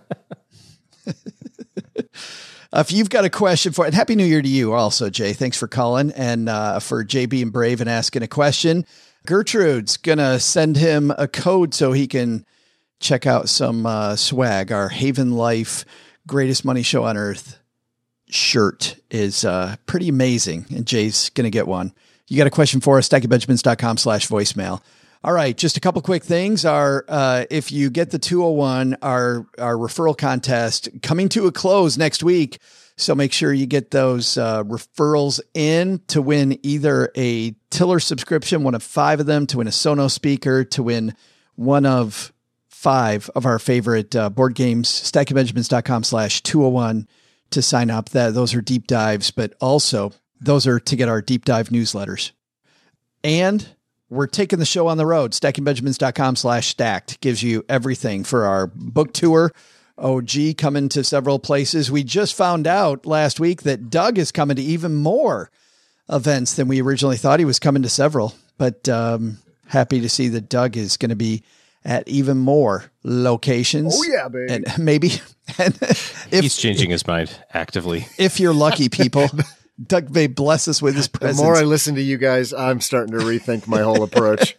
If you've got a question and Happy New Year to you also, Jay. Thanks for calling and for Jay being brave and asking a question. Gertrude's going to send him a code so he can check out some swag. Our Haven Life Greatest Money Show on Earth shirt is pretty amazing, and Jay's going to get one. You got a question for us, StackingBenjamins.com/voicemail. All right, just a couple quick things are if you get the 201, our referral contest coming to a close next week. So make sure you get those referrals in to win either a Tiller subscription, one of 5 of them, to win a Sonos speaker, to win one of 5 of our favorite board games, StackingBenjamins.com/201 to sign up. Those are deep dives, but also those are to get our deep dive newsletters. And we're taking the show on the road. StackingBenjamins.com/stacked gives you everything for our book tour. OG coming to several places. We just found out last week that Doug is coming to even more events than we originally thought. He was coming to several, but happy to see that Doug is going to be at even more locations. Oh yeah, baby. And maybe he's changing his mind actively. If you're lucky, people, Doug may bless us with his presence. The more I listen to you guys, I'm starting to rethink my whole approach.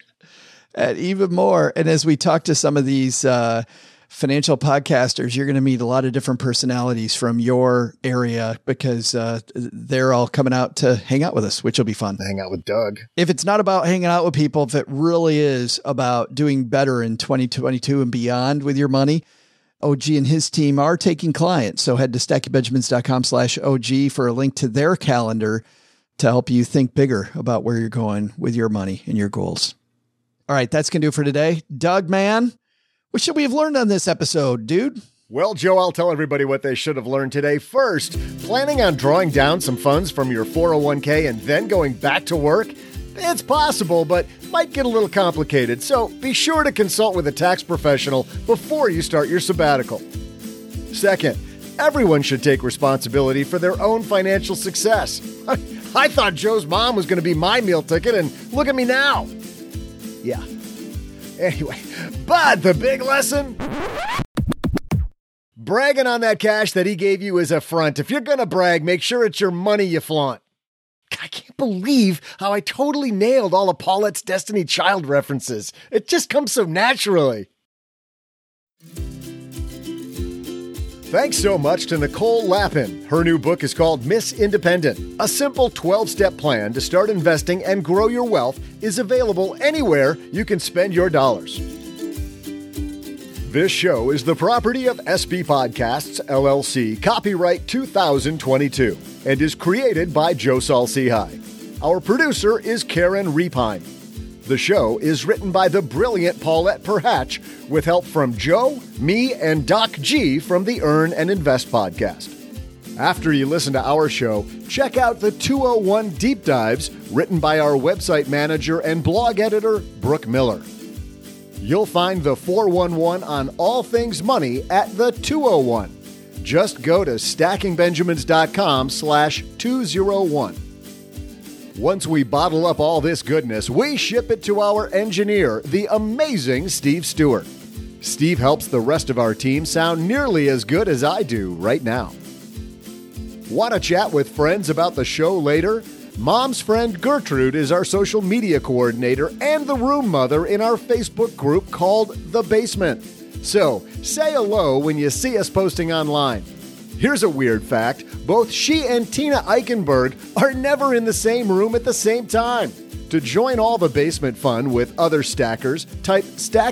And even more. And as we talk to some of these financial podcasters, you're going to meet a lot of different personalities from your area because they're all coming out to hang out with us, which will be fun. Hang out with Doug. If it's not about hanging out with people, if it really is about doing better in 2022 and beyond with your money, OG and his team are taking clients. So head to StackingBenjamins.com/OG for a link to their calendar to help you think bigger about where you're going with your money and your goals. All right, that's going to do it for today. Doug, man, what should we have learned on this episode, dude? Well, Joe, I'll tell everybody what they should have learned today. First, planning on drawing down some funds from your 401k and then going back to work? It's possible, but might get a little complicated. So be sure to consult with a tax professional before you start your sabbatical. Second, everyone should take responsibility for their own financial success. I thought Joe's mom was going to be my meal ticket, and look at me now. Yeah. Anyway, but the big lesson? Bragging on that cash that he gave you is a front. If you're going to brag, make sure it's your money you flaunt. I can't believe how I totally nailed all of Paulette's Destiny Child references. It just comes so naturally. Thanks so much to Nicole Lappin. Her new book is called Miss Independent. A simple 12-step plan to start investing and grow your wealth is available anywhere you can spend your dollars. This show is the property of SB Podcasts, LLC, copyright 2022, and is created by Joe Saul-Sehy. Our producer is Karen Repine. The show is written by the brilliant Paulette Perhatch with help from Joe, me, and Doc G from the Earn and Invest podcast. After you listen to our show, check out the 201 Deep Dives written by our website manager and blog editor, Brooke Miller. You'll find the 411 on all things money at the 201. Just go to stackingbenjamins.com/201. Once we bottle up all this goodness, we ship it to our engineer, the amazing Steve Stewart. Steve helps the rest of our team sound nearly as good as I do right now. Want to chat with friends about the show later? Mom's friend Gertrude is our social media coordinator and the room mother in our Facebook group called The Basement. So, say hello when you see us posting online. Here's a weird fact. Both she and Tina Eichenberg are never in the same room at the same time. To join all the basement fun with other stackers, type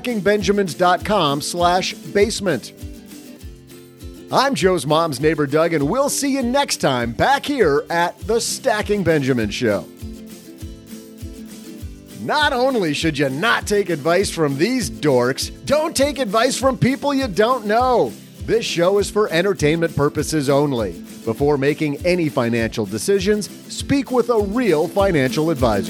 stackingbenjamins.com/basement. I'm Joe's mom's neighbor, Doug, and we'll see you next time back here at the Stacking Benjamin Show. Not only should you not take advice from these dorks, don't take advice from people you don't know. This show is for entertainment purposes only. Before making any financial decisions, speak with a real financial advisor.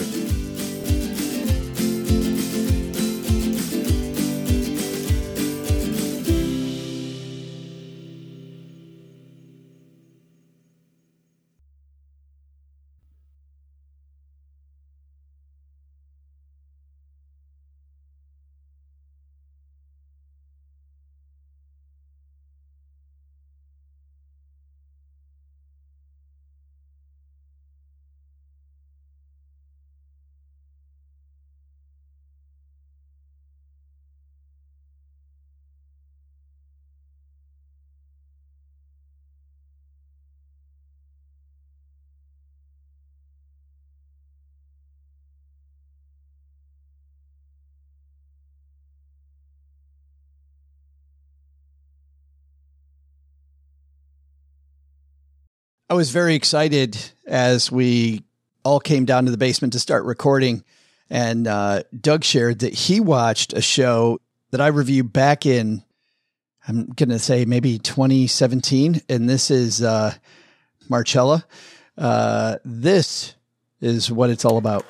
I was very excited as we all came down to the basement to start recording. And Doug shared that he watched a show that I reviewed back in, I'm going to say maybe 2017. And this is Marcella. This is what it's all about.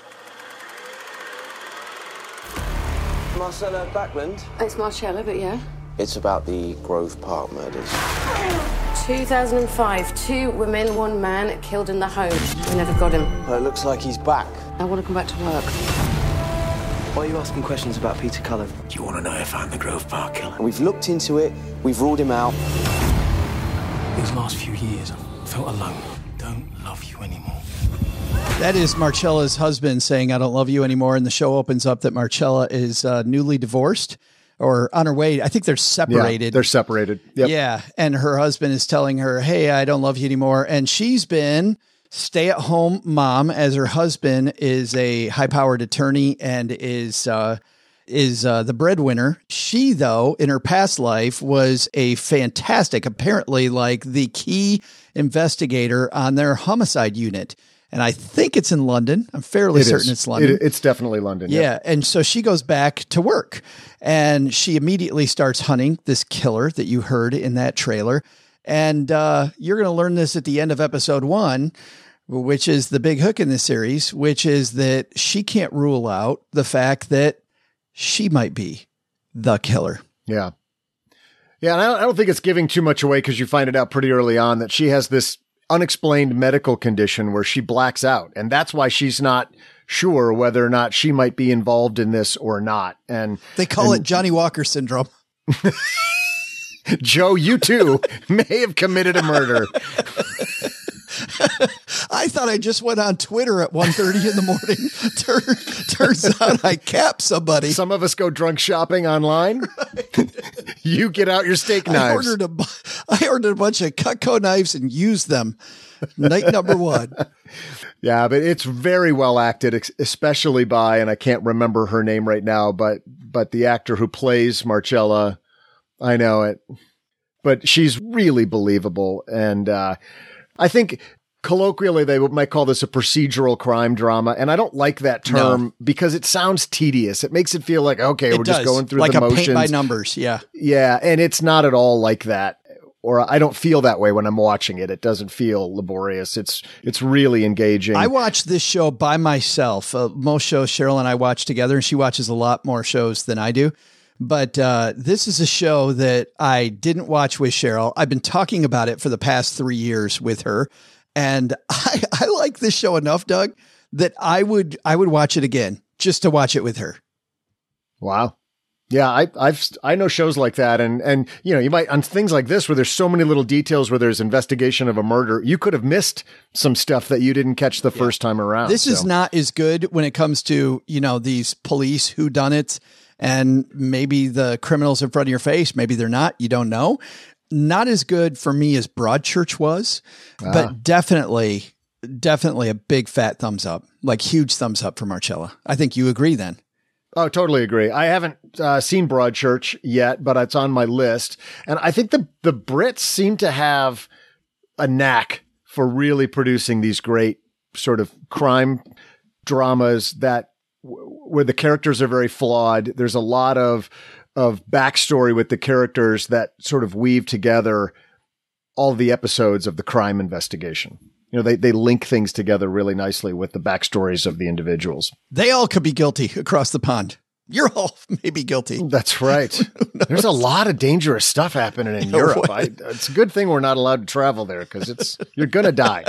Marcella Backlund? It's Marcella, but yeah. It's about the Grove Park murders. 2005, 2 women, 1 man killed in the home. We never got him. Well, it looks like he's back. I want to come back to work. Why are you asking questions about Peter Cullen? Do you want to know if I'm the Grove Park killer? We've looked into it. We've ruled him out. These last few years, I felt alone. Don't love you anymore. That is Marcella's husband saying, I don't love you anymore. And the show opens up that Marcella is newly divorced. Or on her way, I think they're separated. Yeah, they're separated. Yep. Yeah. And her husband is telling her, hey, I don't love you anymore. And she's been stay-at-home mom as her husband is a high-powered attorney and is the breadwinner. She, though, in her past life was a fantastic, apparently like the key investigator on their homicide unit. And I think it's in London. I'm fairly certain it's London. It's definitely London. Yeah. Yep. And so she goes back to work and she immediately starts hunting this killer that you heard in that trailer. And you're going to learn this at the end of episode 1, which is the big hook in this series, which is that she can't rule out the fact that she might be the killer. Yeah. Yeah. And I don't think it's giving too much away because you find it out pretty early on that she has this unexplained medical condition where she blacks out. And that's why she's not sure whether or not she might be involved in this or not. And they call it Johnny Walker syndrome. Joe, you too may have committed a murder. I thought I just went on Twitter at 1:30 in the morning. Turns out I capped somebody. Some of us go drunk shopping online. Right. You get out your steak knives. I ordered a bunch of Cutco knives and used them. Night number 1. Yeah, but it's very well acted, especially by, and I can't remember her name right now, but the actor who plays Marcella, I know it, but she's really believable. And I think colloquially they might call this a procedural crime drama. And I don't like that term because it sounds tedious. It makes it feel like, okay, we're just going through like the motions. Paint by numbers. Yeah. Yeah. And it's not at all like that. Or I don't feel that way when I'm watching it. It doesn't feel laborious. It's really engaging. I watch this show by myself. Most shows Cheryl and I watch together, and she watches a lot more shows than I do. But this is a show that I didn't watch with Cheryl. I've been talking about it for the past 3 years with her. And I like this show enough, Doug, that I would watch it again just to watch it with her. Wow. Yeah, I know shows like that, and you know, you might on things like this where there's so many little details where there's investigation of a murder, you could have missed some stuff that you didn't catch the first time around. This is not as good when it comes to, you know, these police whodunits and maybe the criminals in front of your face. Maybe they're not. You don't know. Not as good for me as Broadchurch was, but definitely a big fat thumbs up, like huge thumbs up for Marcella. I think you agree then. Oh, totally agree. I haven't seen Broadchurch yet, but it's on my list. And I think the Brits seem to have a knack for really producing these great sort of crime dramas that where the characters are very flawed. There's a lot of backstory with the characters that sort of weave together all the episodes of the crime investigation. You know, they link things together really nicely with the backstories of the individuals. They all could be guilty across the pond. You're all maybe guilty. That's right. There's a lot of dangerous stuff happening in Europe. It's a good thing we're not allowed to travel there because you're going to die.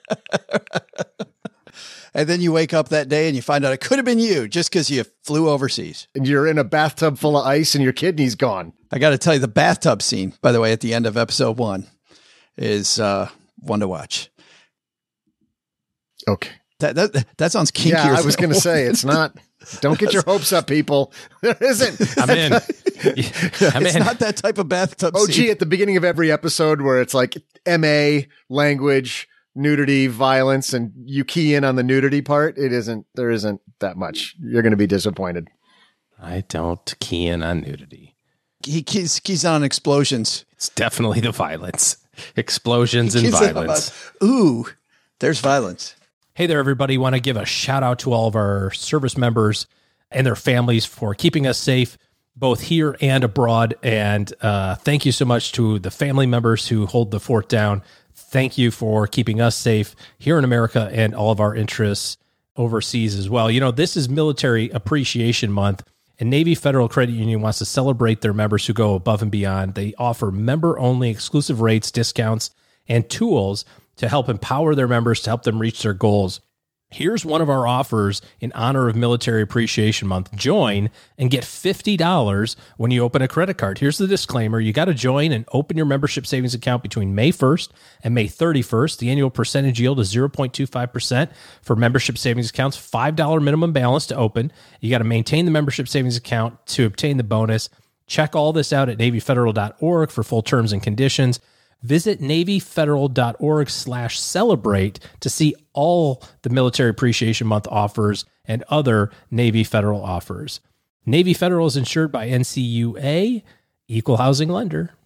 And then you wake up that day and you find out it could have been you just because you flew overseas. And you're in a bathtub full of ice and your kidney's gone. I got to tell you, the bathtub scene, by the way, at the end of episode 1 is one to watch. Okay. That sounds kinkier. Yeah, I was going to say, it's not. Don't get your hopes up, people. There isn't. I'm in. It's not that type of bathtub scene. At the beginning of every episode where it's like MA, language, nudity, violence, and you key in on the nudity part, there isn't that much. You're going to be disappointed. I don't key in on nudity. He keys on explosions. It's definitely the violence. Explosions and violence. Ooh, there's violence. Hey there, everybody. Want to give a shout out to all of our service members and their families for keeping us safe, both here and abroad. And thank you so much to the family members who hold the fort down. Thank you for keeping us safe here in America and all of our interests overseas as well. You know, this is Military Appreciation Month, and Navy Federal Credit Union wants to celebrate their members who go above and beyond. They offer member-only exclusive rates, discounts, and tools to help empower their members to help them reach their goals. Here's one of our offers in honor of Military Appreciation Month. Join and get $50 when you open a credit card. Here's the disclaimer. You got to join and open your membership savings account between May 1st and May 31st. The annual percentage yield is 0.25% for membership savings accounts, $5 minimum balance to open. You got to maintain the membership savings account to obtain the bonus. Check all this out at NavyFederal.org for full terms and conditions. Visit NavyFederal.org/celebrate to see all the Military Appreciation Month offers and other Navy Federal offers. Navy Federal is insured by NCUA, Equal Housing Lender.